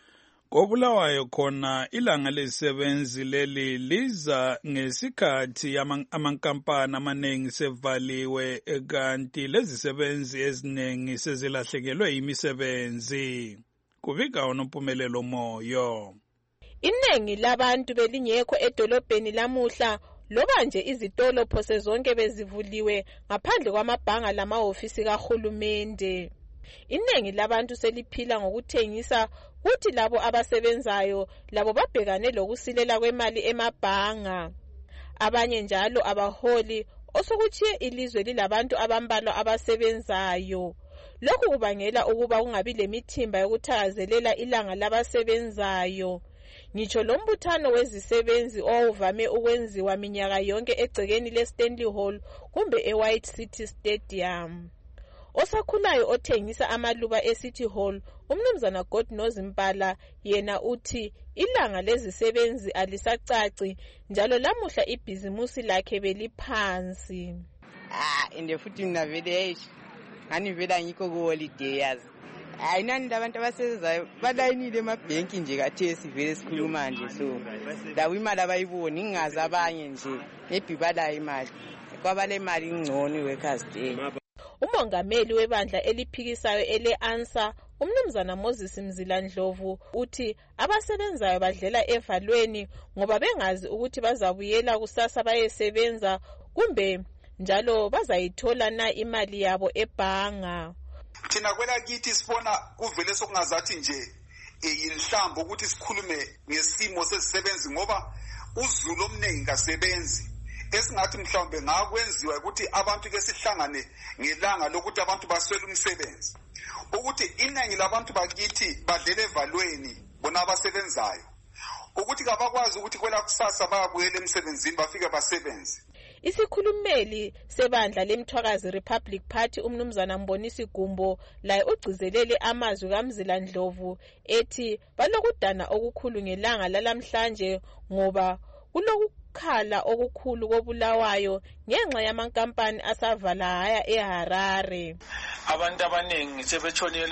Kobulawayo khona ilanga lezisebenzi leli liza ngesikhathi amankampani amaningi sevaliwe kanti lezisebenzi eziningi sezilahlekelwe imisebenzi. Kubika unompumelelo moyo. Iningi labantu belingekho edolobheni lamuhla loba nje izitolo phose zonke bezivuliwe ngaphandle kwamabhanga lamahofisi kahulumende. Iningi labantu seliphila ngokuthengisa kuthi labo abasebenzayo labo babhekane lokusilela kwemali emabhanga. Abanye njalo abaholi osokuthiye ilizwe lilabantu abambalwa abasebenzayo. Lokhu kubangela ukuba kungabi lemithimba yokuthakazelela ilanga labasebenzayo. Ngitsho lombuthano wezisebenzi owuvame ukwenziwa minyaka yonke egcekeni leStanley Hall kumbe eWhite City Stadium. Osakhulayo othengisa amaluba eCity Hall, umnumzana Godnoz Mpala, yena uthi ilanga lezisebenzi alisacaci njalo lamuhla ibhizimusi lakhe beliphansi. Ah, inde futhi mina vele ngani vela ngikho ku holiday yazi. Ayinani labantu abasebenzayo balayinile emabhenki nje kathe sivele sikhuluma nje so lawo imali abayiboni ngingazi abanye nje nebhibala imali kwabale imali ingcono workers day. Umongameli webandla eliphikisayo ele-ANSA umnumzana Moses Mzilandlovu uthi abasebenzayo badlela evalweni ngoba bengazi ukuthi bazabuyela kusasa bayesebenza kumbe njalo bazayithola na imali yabo ebhanga. Thina kwela kithi sibona kuvele sokungazathi nje yinhlambo ukuthi sikhulume ngesimo sezisebenzi ngoba uZulu omningi kasebenzi esingathi mhlawumbe ngakwenziwa ukuthi abantu ke sihlangane ngelanga lokuthi abantu baswele umsebenzi ukuthi iningi labantu bakithi badlele evalweni bona abasebenzayo ukuthi kabakwazi ukuthi kwela kusasa bayabuyela emsebenzini bafike basebenze. Isikhulumeli sebandla lemthwakazi Republic Party umnumzana Mbonisi Gumbo laye ugcizelele amazwi kaMzilandlovu ethi balokudana okukhulu ngelanga lalamhlanje ngoba kulokukhala okukhulu kobulawayo ngenxa yamankampani asavala haya eHarare. Abantu abaningi sebetshonele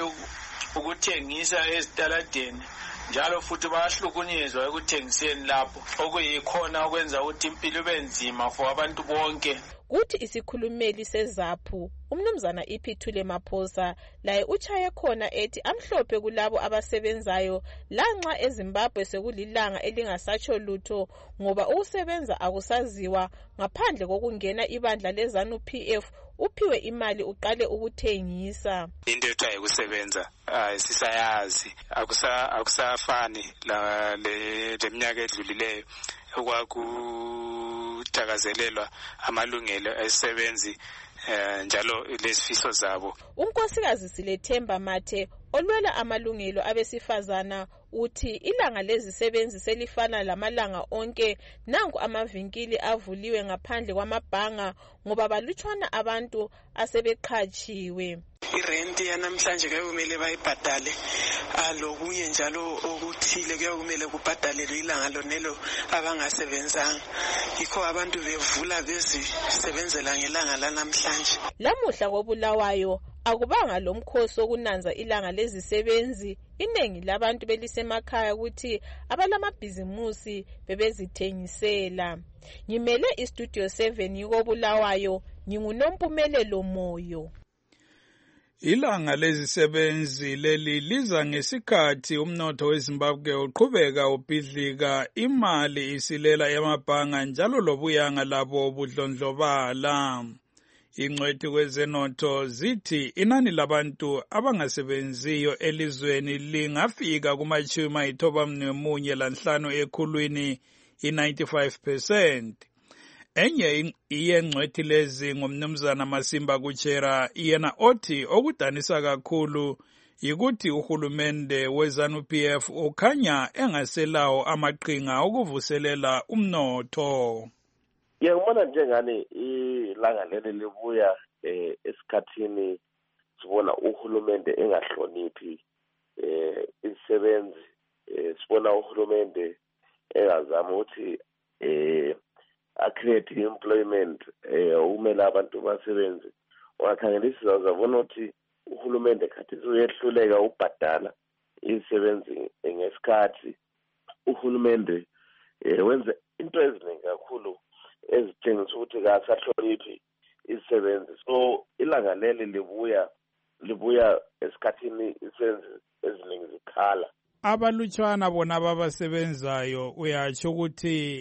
ukuthengisa ezitaladeni njalo futhi bayahlukunyezwa ekuthengiseni lapho okuyikhona okwenza ukuthi impilo ibe nzima for abantu bonke. Kuthi isikhulumeli seZAPHU umnumzana Iphithule Maphosa laye uchaye khona ethi amhlophe kulabo abasebenzayo lanxa eZimbabwe sekulilanga elingasatsho lutho ngoba ukusebenza akusaziwa ngaphandle kokungena ibandla leZANU P F uphiwe imali uqale ukuthengisa. Into ethu ukusebenza sisayazi akusa akusafani la leminyaka edlulileyo okwakuthakazelelwa amalungelo esebenzi njalo lesifiso zabo. Unkosikazi Silethemba Mathe olwela amalungelo abesifazana uthi ilanga lezisebenzi selifana lamalanga onke nanku amavinkili avuliwe ngaphandle kwamabhanga ngoba balutshwana abantu asebeqhatshiwe. Irenti yanamhlanje kuyomele bayibhadale alokunye njalo okuthile kuyomele kubhadalelwe ilanga lonelo abangasebenzanga yikho abantu bevula bezisebenzela ngelanga lanamhlanje. Lamuhla kobulawayo akubanga lomkhosi wokunanza ilanga lezisebenzi iningi labantu belisemakhaya ukuthi abalamabhizimusi bebezithengisela. Ngimele istudio seven yikobulawayo ngingunompumelelo moyo. Ilanga lezisebenzi leli liza ngesikhathi umnotho weZimbabwe uqhubeka ubhidlika, imali isilela emabhanga njalo lobuyanga labo budlondlobala. Ingcwethi kwezenotho zithi inani labantu abangasebenziyo elizweni lingafika kumachumi ayisithoba lanhlanu ekhulwini i-ninety-five percent. Enye iyengcwethi lezi ngumnumzana Masimba Kuchera yena othi okudanisa kakhulu yikuthi uhulumende we-ZANU-P F ukhanya engaselawo amaqhinga okuvuselela umnotho. Ngiyabona njengani ilanga leli libuya eh, esikhathini sibona uhulumende engahloniphi eh, izisebenzi, eh, sibona uhulumende engazama ukuthi eh acreate employment eh umele abantu basebenze. Ungakhangelisisa uzabona ukuthi uhulumende khathi uyehluleka ubhadala izisebenzi ngesikhathi. Uhulumende eh wenza into eziningi kakhulu ezitshengisa ukuthi kasahloniphi izisebenzi. So ilanga leli libuya libuya esikhathini izisebenzi eziningi zikhala. Abalutshwana bona babasebenzayo uyatsho ukuthi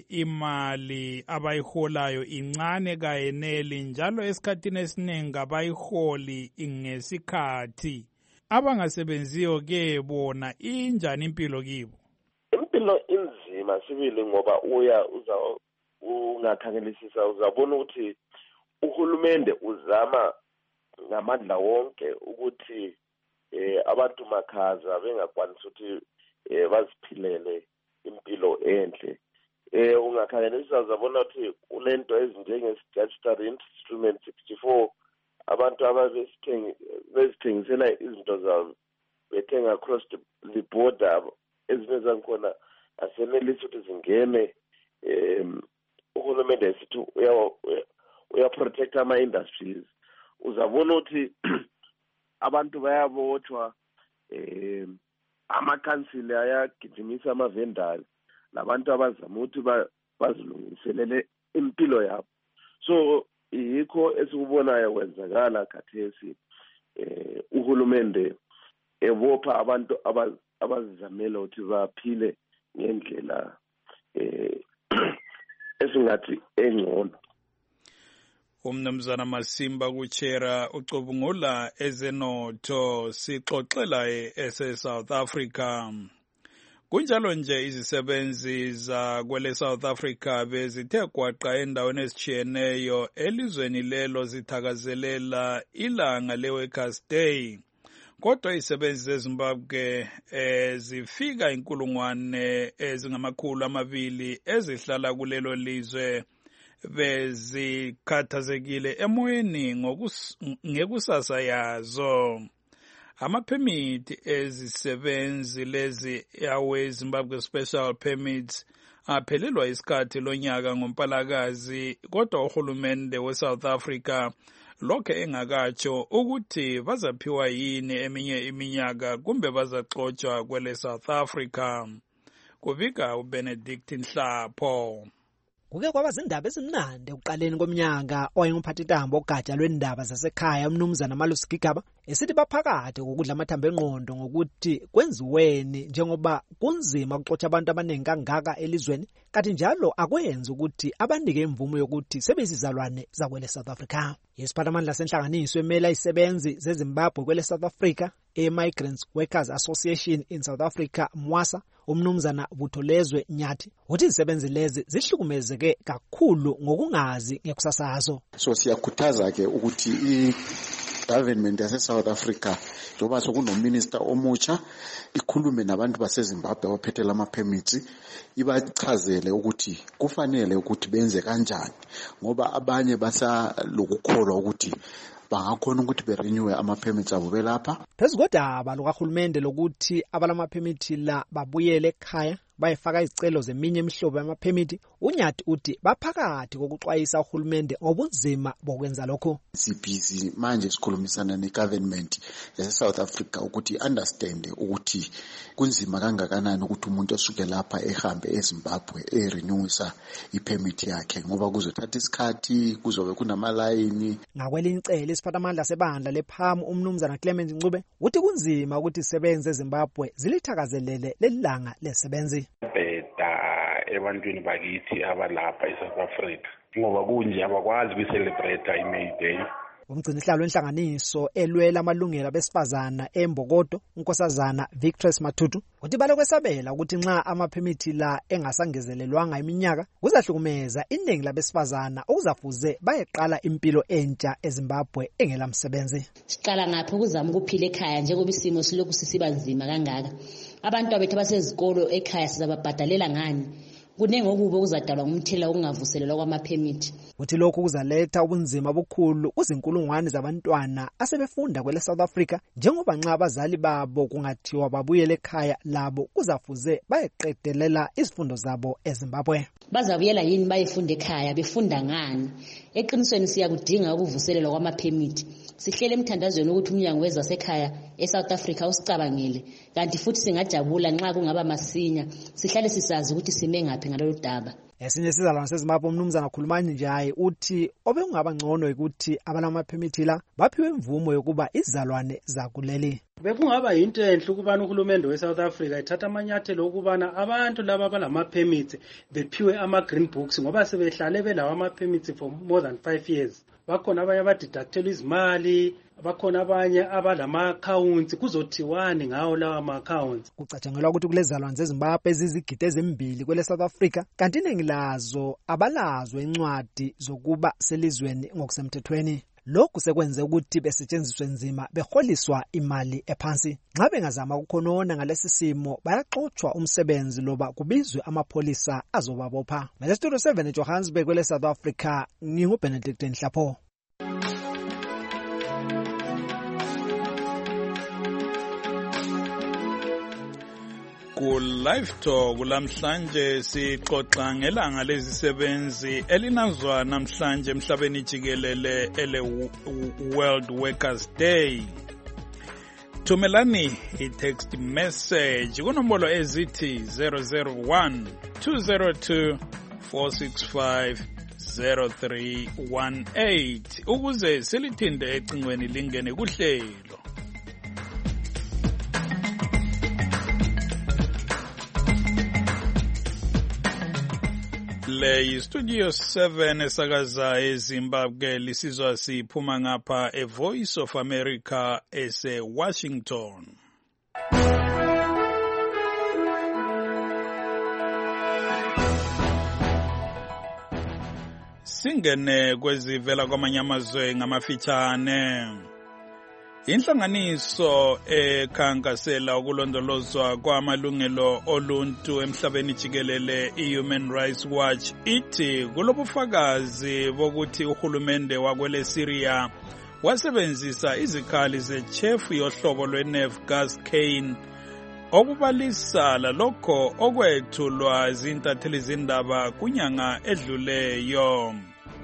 imali abayiholayo incane kayeneli njalo esikhathini esiningi abayiholi ngesikhathi. Abangasebenziyo ke bona injani impilo kibo? Impilo inzima sibili ngoba uya uza ungakhangelisisa uzabona ukuthi uhulumende uzama ngamandla wonke ukuthi eh abantu makhaza bengakwanisa ukuthi eh baziphilele impilo enhle. Eh ungakhangelisisa uzabona ukuthi unento ezinjenge statutory instrument sixty-four abantu ababesithengi bezithengisela izinto zabo bethenga across the border ezinye zakhona asenelisi ukuthi zingene. em uhulumende esithi uya uya protect ama industries. Uzabona ukuthi abantu bayabotshwa, eh amakhansili ayagijimisa ama-vendors labantu abazama ukuthi bazilungiselele impilo yabo. So yikho esikubonayo kwenzakala khathesi eh uhulumende ebopha abantu abazizamela ukuthi baphile ngendlela eh esingathi engcono. Umnumzana Masimba Kuchera ucubungula ezenotho sixoxela ese South Africa. Kunjalo nje izisebenzi za kwele South Africa bezithe kwaqa endaweni ezitshiyeneyo elizweni lelo zithakazelela ilanga le-Workers' Day. Kodwa izisebenzi zeZimbabwe eh, zifika inkulungwane ezingamakhulu amabili ezihlala kulelo lizwe bezikhathazekile emoyeni ngekusasa yazo. Amaphemithi ezisebenzi lezi yawe Zimbabwe Special Permits aphelelwa isikhathi lonyaka ngoMpalakazi, kodwa uhulumende we-South Africa lokhe engakatsho ukuthi bazaphiwa yini eminye iminyaka kumbe bazaxotshwa kwele South Africa. Kubika uBenedict Nhlapho. Kuke kwaba zindaba ezimnandi ekuqaleni komnyaka owayengumphathintambo ogatsha lwendaba zasekhaya umnumzana Malusi Gigaba esithi baphakade ngokudla amathambo engqondo ngokuthi kwenziweni njengoba kunzima ukuxotsha abantu abaningi kangaka elizweni, kanti njalo akwenzi ukuthi abanike imvumo yokuthi sebezizalwane zakwele South Africa. Yesiphathamandla senhlanganiso emela izisebenzi zeZimbabwe kwele South Africa e-Migrants Workers Association in South Africa Mwasa, umnumzana Butholezwe Nyathi, uthi izisebenzi lezi zihlukumezeke kakhulu ngokungazi ngekusasazo. So siyakhuthaza ke ukuthi i-government yase South Africa njengoba sokunominister omutsha ikhulume nabantu baseZimbabwe abaphethe lama permits, ibachazele ukuthi kufanele ukuthi benze kanjani ngoba abanye basalokukholwa ukuthi bangakhona ukuthi berenewe ama-permits abo belapha. Phezu kodaba lukahulumende lokuthi abalama-permit la babuyele ekhaya, bayefaka izicelo zeminye imihlobo yamaphemithi, uNyathi uthi baphakathi kokuxwayisa uhulumende ngobunzima bokwenza lokho. Sibhizi manje sikhulumisana ne-government yase-South Africa ukuthi understand ukuthi kunzima kangakanani ukuthi umuntu osuke lapha ehambe eZimbabwe erenewisa ipermit yakhe ngoba kuzothatha isikhathi, kuzobe kunamalayini. Ngakwelinye icele isiphathamandla sebandla lephamu umnumzana Clement Ncube uthi kunzima ukuthi isebenze eZimbabwe zilithakazelele lelanga lesebenzi. Bheda ebantwini bakithi abalapha eSouth Africa ngoba kunje abakwazi ukuyicelebrate iMay Day. Umgcinisihlalo wenhlanganiso elwela amalungelo abesifazana eMbokodo, unkosazana Victress Matutu, uthi balokwesabela ukuthi nxa amaphemithi la engasangezelelwanga iminyaka kuzahlukumeza iningi labesifazana okuzafuze bayeqala impilo entsha eZimbabwe engelamsebenzi. Siqala ngapho ukuzama ukuphila ekhaya njengoba isimo silokhu sisiba nzima kangaka. Abantu abethu basezikolo ekhaya sizababhadalela ngani? Kunenge okubo kuzadalwa ngumthela okungavuselelwa kwamaphemithi. Uthi lokhu kuzaletha ubunzima obukhulu kuzinkulungwane zabantwana asebefunda kwele South Africa njengoba nxa abazali babo kungathiwa babuyele ekhaya labo kuzafuze bayeqedelela izifundo zabo eZimbabwe. Bazabuyela yini bayefunda ekhaya befunda ngani? Eqinisweni siyakudinga ukuvuselelwa kwamaphemithi. Sihlele emthandazweni ukuthi umnyango wezasekhaya eSouth Africa usicabangele, kanti futhi singajabula nxa kungaba masinya sihlale sisazi ukuthi sime ngaphi ngalolu daba. Esinye sizalwane seZimbabwe umnumzana Khulumani Njayi uthi obekungaba ngcono ukuthi abanamaphemithi la baphiwe imvumo yokuba izalwane zakuleli. Bekungaba yinto enhle ukubana uhulumende weSouth Africa ethatha amanyathelo okubana abantu laba balamaphemithi bephiwe ama-green books ngoba sebehlale belawo amaphemithi for more than five years. Bakhona abanye abadiductelwa izimali, bakhona abanye abalama-accounts, kuzothiwani ngawo lawa ama-accounts. Kucatshangelwa ukuthi kulezalwane zeZimbabwe ezizigidi ezimbili kwele South Africa, kanti iningi lazo abalazo incwadi zokuba selizweni ngokusemthethweni. Lokhu sekwenze ukuthi besetshenziswe nzima beholiswa imali ephansi. Nxa bengazama ukukhonona ngalesi simo bayaxoxwa umsebenzi loba kubizwe amapholisa azobabopha. Mele Studio seven eJohannesburg kwele South Africa, nginguBenedict Nhlapho. Ku live talk lamhlanje sixoxa ngelanga lezisebenzi elinazwa namhlanje emhlabeni jikelele ele World Workers Day. Thumelani i-text message kunombolo ezithi zero zero one two zero two four six five zero three one eight ukuze silithinde ecingweni lingene kuhlelo. Le Studio seven esakaza eZimbabwe lisizwa siphuma ngapha e Voice of America ese Washington. Singene kwezivela kwamanye amazwe ngamafitshane. Inhlanganiso ekhankasela ukulondolozwa kwamalungelo oluntu emhlabeni jikelele iHuman Rights Watch ithi kulobufakazi bokuthi uhulumende wakwele Syria wasebenzisa izikhali zechefu yohlobo lwe-nerve gas cane okubalisa lalokho okwethulwa zintatheli zindaba kunyanga edluleyo.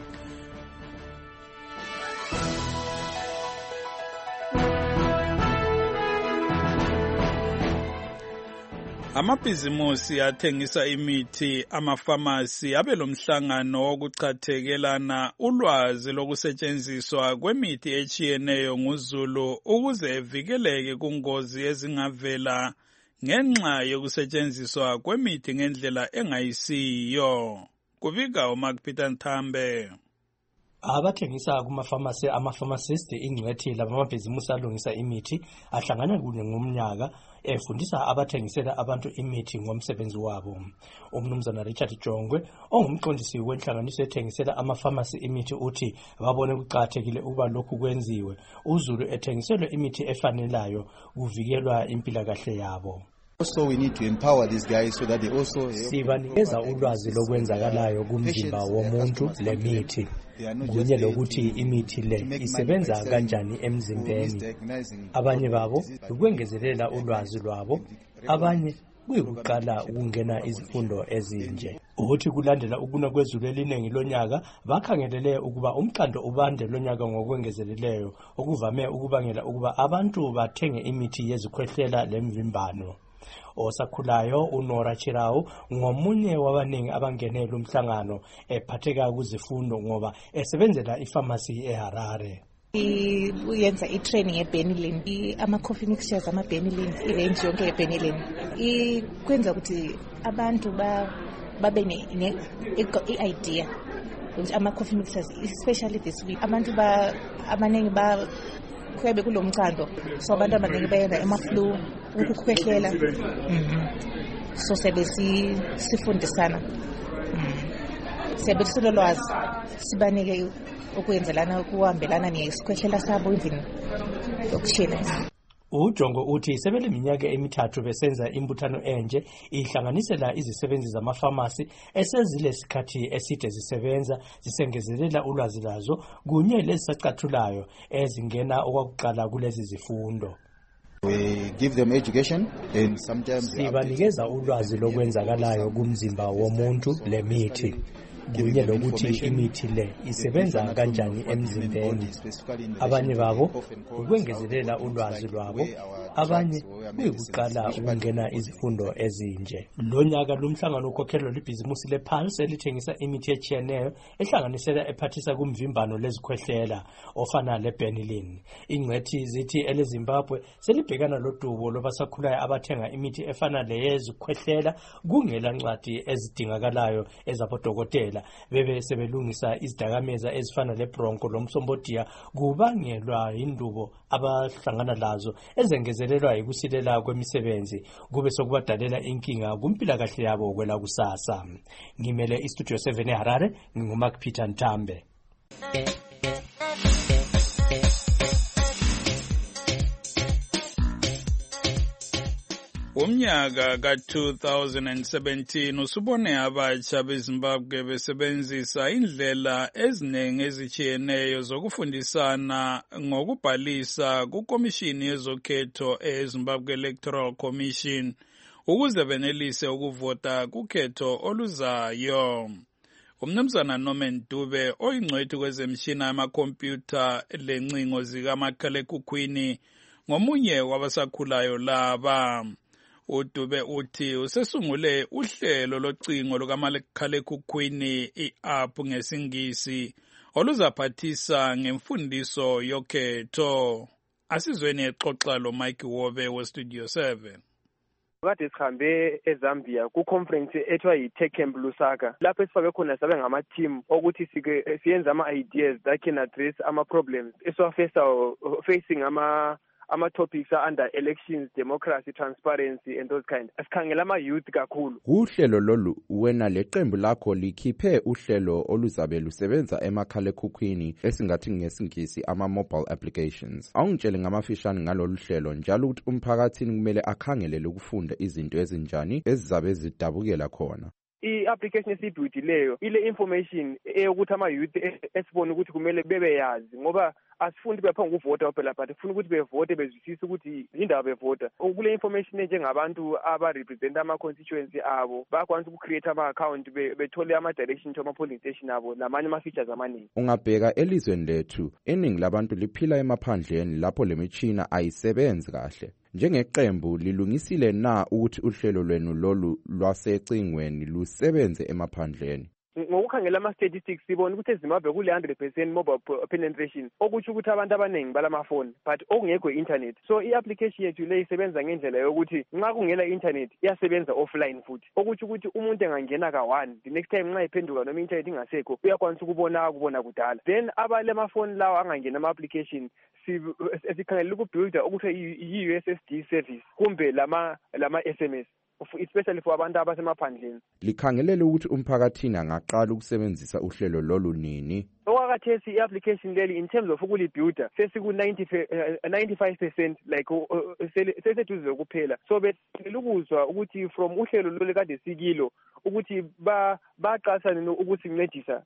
Amabhizimusi athengisa imithi, amafamasi abelomhlangano wokuchathekelana ulwazi lokusetshenziswa kwemithi echiyeneyo nguZulu ukuze evikeleke kungozi ezingavela ngenxa yokusetshenziswa kwemithi ngendlela engayisiyo. Kuvika uMark Peter Nthambe. Abathengisa kuma-pharmacy ama-pharmacist ingcwethi labamabhizimusi alungisa imithi ahlangana kunye ngomnyaka efundisa abathengisela abantu imithi ngomsebenzi wabo. Umnumzana Richard Jongwe ongumqondisi wenhlanganiso ethengisela ama-pharmacy imithi uthi babone kuqakathekile ukuba lokhu kwenziwe uZulu ethengiselwe imithi efanelayo kuvikelwa impilakahle yabo. Also, we need to empower these guys so that they also sibanikeza ulwazi lokwenzakalayo kumzimba womuntu lemithi kunye lokuthi imithi le isebenza kanjani emzimbeni. Abanye babo ukwengezelela ulwazi lwabo, abanye kuyikuqala ukungena izifundo ezinje. Uthi kulandela ukuna kwezulu eliningi lonyaka bakhangelele ukuba umqando ubande lonyaka ngokwengezeleleyo okuvame ukubangela ukuba abantu bathenge imithi yezikhwehlela lemvimbano. Osakhulayo uNora Chirau ngomunye wabaningi abangenela umhlangano ephatheka kuzifundo ngoba esebenzela ifamasi eHarare. Uyenza i-training eBenylin, ama-coffee mixtures, ama-Benylin, i-range yonke ye-Benylin. Ikwenza ukuthi abantu babe ne-idea ukuthi ama-coffee mixtures, especially this week, abantu abaningi bakhwebe kulo mqando, so abantu abaningi bayenza ama-flu, ukukhwehlela. So sebe sifundisana, sebe silolwazi, sibanike ukwenzelana ukuhambelana nesikhwehlela sabo even yokushina. Ujongo uthi sebeleminyaka emithathu besenza imbuthano enje ihlanganisela izisebenzi zamafamasi esezile sikhathi eside zisebenza zisengezelela ulwazi lazo kunye lezisacathulayo ezingena okwakuqala kulezi zifundo. We give them education and sometimes sibanikeza ulwazi lokwenzakalayo kumzimba womuntu lemithi kunye lokuthi imithi le isebenza kanjani emzimbeni. Abanye babo ukwengezelela ulwazi lwabo, abanye kuyikuqala ukungena izifundo ezinje. Lonyaka lumhlangano ukhokhelwa libhizimusi lePulse elithengisa imithi etshiyeneyo ehlanganisela ephathisa kumvimbano lezikhwehlela ofana leBenylin. Ingcwethi zithi eleZimbabwe selibhekana lodubo lobasakhulayo abathenga imithi efana leyezikhwehlela kungela ncwadi ezidingakalayo ezabodokotela bebe sebelungisa izidakameza ezifana leBronco lomsombodia kubangelwa indubo abahlangana lazo ezengezelelwa yikusilela kwemisebenzi kube sokubadalela inkinga kumpilakahle yabo kwela kusasa. Ngimele iStudio seven eHarare, nginguMark Peter Ntambe. Umnyaka ka two thousand seventeen usubone abatsha beZimbabwe besebenzisa indlela eziningi ezitshiyeneyo zokufundisana ngokubhalisa kukomishini yezokhetho eZimbabwe Electoral Commission ukuze benelise ukuvota kukhetho oluzayo. Umnumzana Norman Dube oyingcwethi kwezemshina yamakhompyutha lencingo zikamakhalekhukhwini ngomunye wabasakhulayo laba. uDube uthi usesungule uhlelo locingo lukamakhalekhukhwini i-app ngesingisi oluzaphathisa ngemfundiso yokhetho. Asizweni exoxa lo Mike Wobe weStudio seven. Kade sihambe eZambia ku conference ethiwa yi-Tech Camp Lusaka. Lapho sifake khona sabe ngama team ukuthi siyenza ama ideas that can address ama problems esiwafesa facing ama ama topics are under elections, democracy, transparency and those kind. Asikhangela ama youth kakhulu. Uhlelo lolu wena leqembu lakho likhiphe uhlelo oluzabe lusebenza emakhalekhukhwini esingathi ngesingisi ama mobile applications. Awungitshele ngamafishane ngalolu hlelo njalo ukuthi umphakathini kumele akhangelele ukufunda izinto ezinjani ezizabe zidabukela khona. I-application esiyibhuyidhileyo ile information eyokuthi ama-youth esibone ukuthi kumele bebe yazi ngoba asifundi bephambi ukuvota phela but sifuna ukuthi bevote bezwisise ukuthi yindaba bevota. Kule information enjengabantu aba-representa ama-constituency abo bakwanisa uku-create ama-account bethole ama-direction to ama-polling station abo namanye ama-features amaningi. Ungabheka elizweni lethu iningi labantu liphila emaphandleni lapho le mitshina ayisebenzi kahle. Njengeqembu lilungisile na ukuthi uhlelo lwenu lolu lwasecingweni lusebenze emaphandleni? Ngokukhangela ama-statistics sibona ukuthi eZimbabwe kule one hundred percent mobile penetration okuthi ukuthi abantu abaningi balamafoni but okungekho internet. So i-application yethu le isebenza ngendlela yokuthi nxa kungela internet iyasebenza offline futhi okuthi ukuthi umuntu engangena ka-one the next time nxa iphenduka noma internet ingasekho uyakwanisa ukubona akubona kudala. Then abale amafoni lawa angangena ama-application sikhangela ukubuilda ukuthi i-U S S D service kumbe lama lama S M S especially for abantu abasemaphandleni. Likhangelele ukuthi umphakathini angaqala ukusebenzisa uhlelo lolu nini? Okwakhathesi i-application leli in terms of ukulibuilda sesiku ninety-five percent like seseduze kuphela. So besilukuzwa ukuthi from uhlelo lolu kade sikilo ukuthi ba baqasa ukuthi sincedisa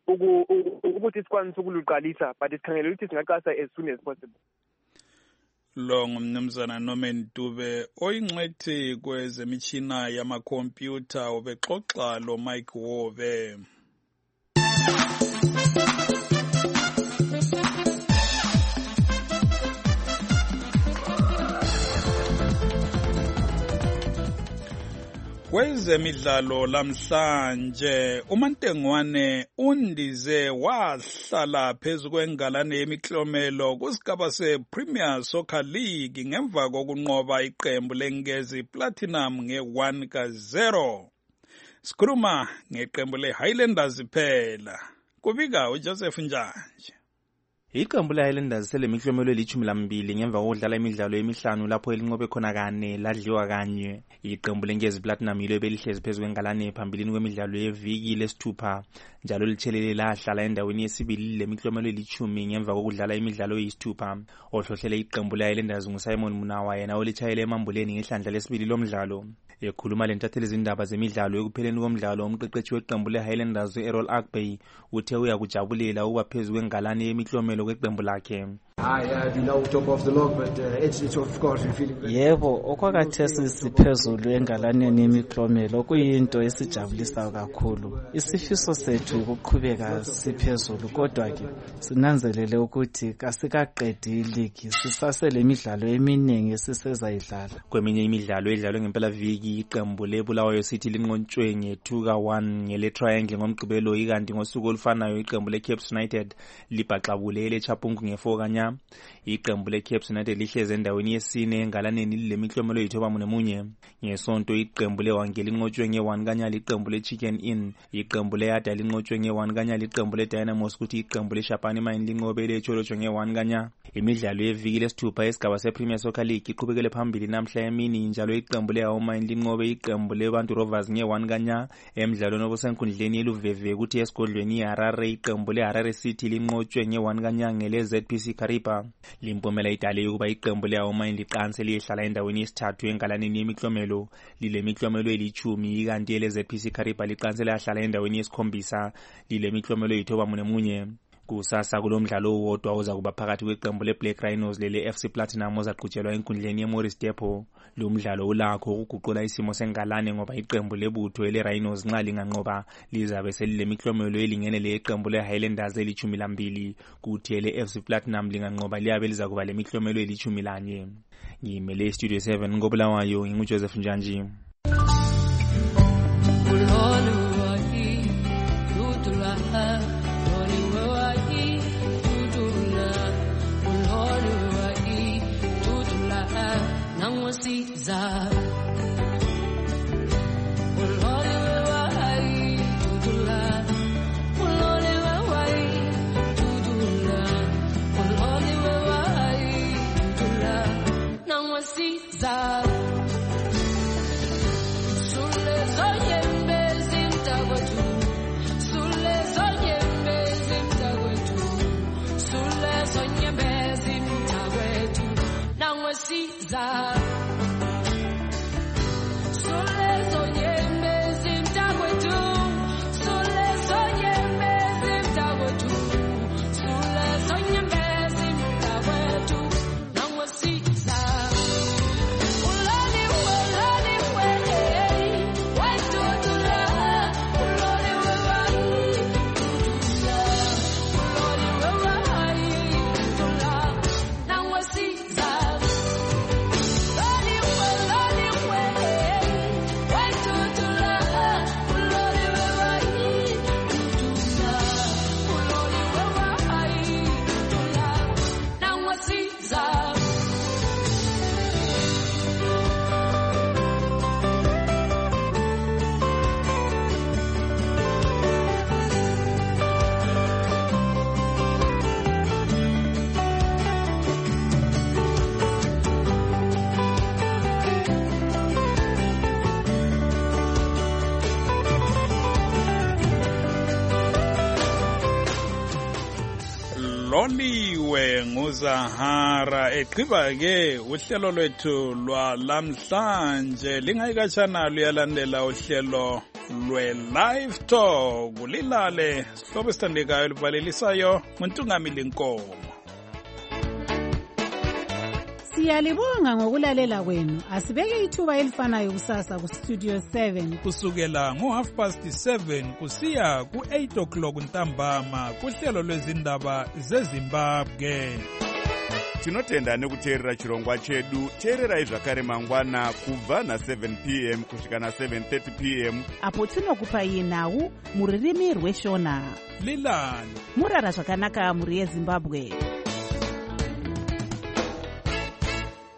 ukuthi sikwanise ukuluqalisa but sikhangelele ukuthi singaqasa as soon as possible. lo ngumnumzana Norman Dube oyingcwethi kwezemitshina yamakhompyutha ubexoxa lo Mike Wove. Kwezemidlalo lamhlanje uMantengwane undize wahlala phezu kwengalane yemiklomelo kusigaba se-Premier Soccer League ngemva kokunqoba iqembu leNgezi Platinum nge-one ka zero. Sikhuluma ngeqembu le-Highlanders phela. Kubika uJoseph Njanje. Iqembu le-Highlanders selemiklomelo elithumi lambili ngemva kokudlala imidlalo emihlanu lapho elinqobe khona kane ladliwa kanye. Iqembu leNgezi Platinum yilo ebelihlezi phezu kwengalane phambilini kwemidlalo yeviki lesithupha njalo lithelele lahlala endaweni yesibili lemiklomelo elithumi ngemva kokudlala imidlalo eyisithupha. Ohlohlele iqembu le-Highlanders nguSimon Munawa yena olitshayele emambuleni ngehlandla lesibili lomdlalo. Ekhuluma lentatheli izindaba zemidlalo ekupheleni komdlalo umqeqeshi weqembu le-Highlanders u-Errol Akbey uthe uyakujabulela ukuba phezu kwengalane yemiklomelo kweqembu lakhe. Yebo, okwakathesi siphezulu engalaneni yemiklomelo kuyinto esijabulisayo kakhulu. Isifiso sethu ukuqhubeka siphezulu kodwa ke sinanzelele ukuthi kasikaqedi iligi sisasele imidlalo eminingi esisezayidlala. Kweminye imidlalo edlalwe ngempela viki iqembu leBulawayo City linqotshwe nge-two ka one ngele triangle ngomgqibelo ikanti ngosuku olufanayo iqembu leCapes United libhaxabule eleChapungu nge-four kanya. Iqembu leCapes United lihleze endaweni yesine engalaneni lemiklomelo eyithoba munye. Ngesonto iqembu leWangeli linqotshwe nge-one kanya liqembu leChicken Inn, iqembu leYada linqotshwe nge-one kanya liqembu leDynamos kuthi iqembu leShapani Mine linqobe leCholotho nge-one kanya. Imidlalo yeviki lesithupha esigaba sePremier Soccer League iqhubekele phambili namhla emini njalo iqembu leHawu Mine linqobe iqembu leBantu Rovers nge-one kanya. Emidlalweni obusenkundleni eluveve kuthi esigodlweni iHarare iqembu leHarare City linqotshwe nge-one kanya ngele Z P C Kariba. Limpumela idale ukuba iqembu leHawu Mine liqanse liyehlala endaweni yesithathu engalaneni yemiklomelo lile miklomelo elithumi ikanti ele Z P C Kariba liqanse lahlala endaweni yesikhombisa lile miklomelo eyithoba munye. Kusasa kulomdlalo owodwa ozakuba phakathi kweqembu leBlack Rhinos lele F C Platinum ozaqhutshelwa enkundleni yeMorris Depot. Lo mdlalo ulakho ukuguqula isimo sengalane ngoba iqembu lebutho eleRhinos nxa linganqoba lizabe selilemiklomelo elingene leqembu leHighlanders elithumi lambili kuthi ele F C Platinum linganqoba liyabe lizakuba lemiklomelo elithumi lanye. Ngimele Studio seven ngoBulawayo nginguJoseph Njanji. Caesar. Loliwe nguzahara eqhiba ke uhlelo lwethu lwalamhlanje lingayikatshana luyalandela uhlelo lwe-live talk ulilale sihlobo esithandekayo livalelisayo nguNtungamili Nkomo. Siyalibonga ngokulalela kwenu. Asibeke ithuba elifanayo kusasa ku Studio seven kusukela ngo half past seven kusiya ku eight o'clock ntambama kuhlelo lwezindaba zeZimbabwe. Tinotenda nekuteerera chirongwa chedu. Teererai zvakare mangwana kubva na seven p m kusvika na seven thirty p m apo tinokupai nhau muririmi rweshona. Lilani murara zvakanaka muri yeZimbabwe.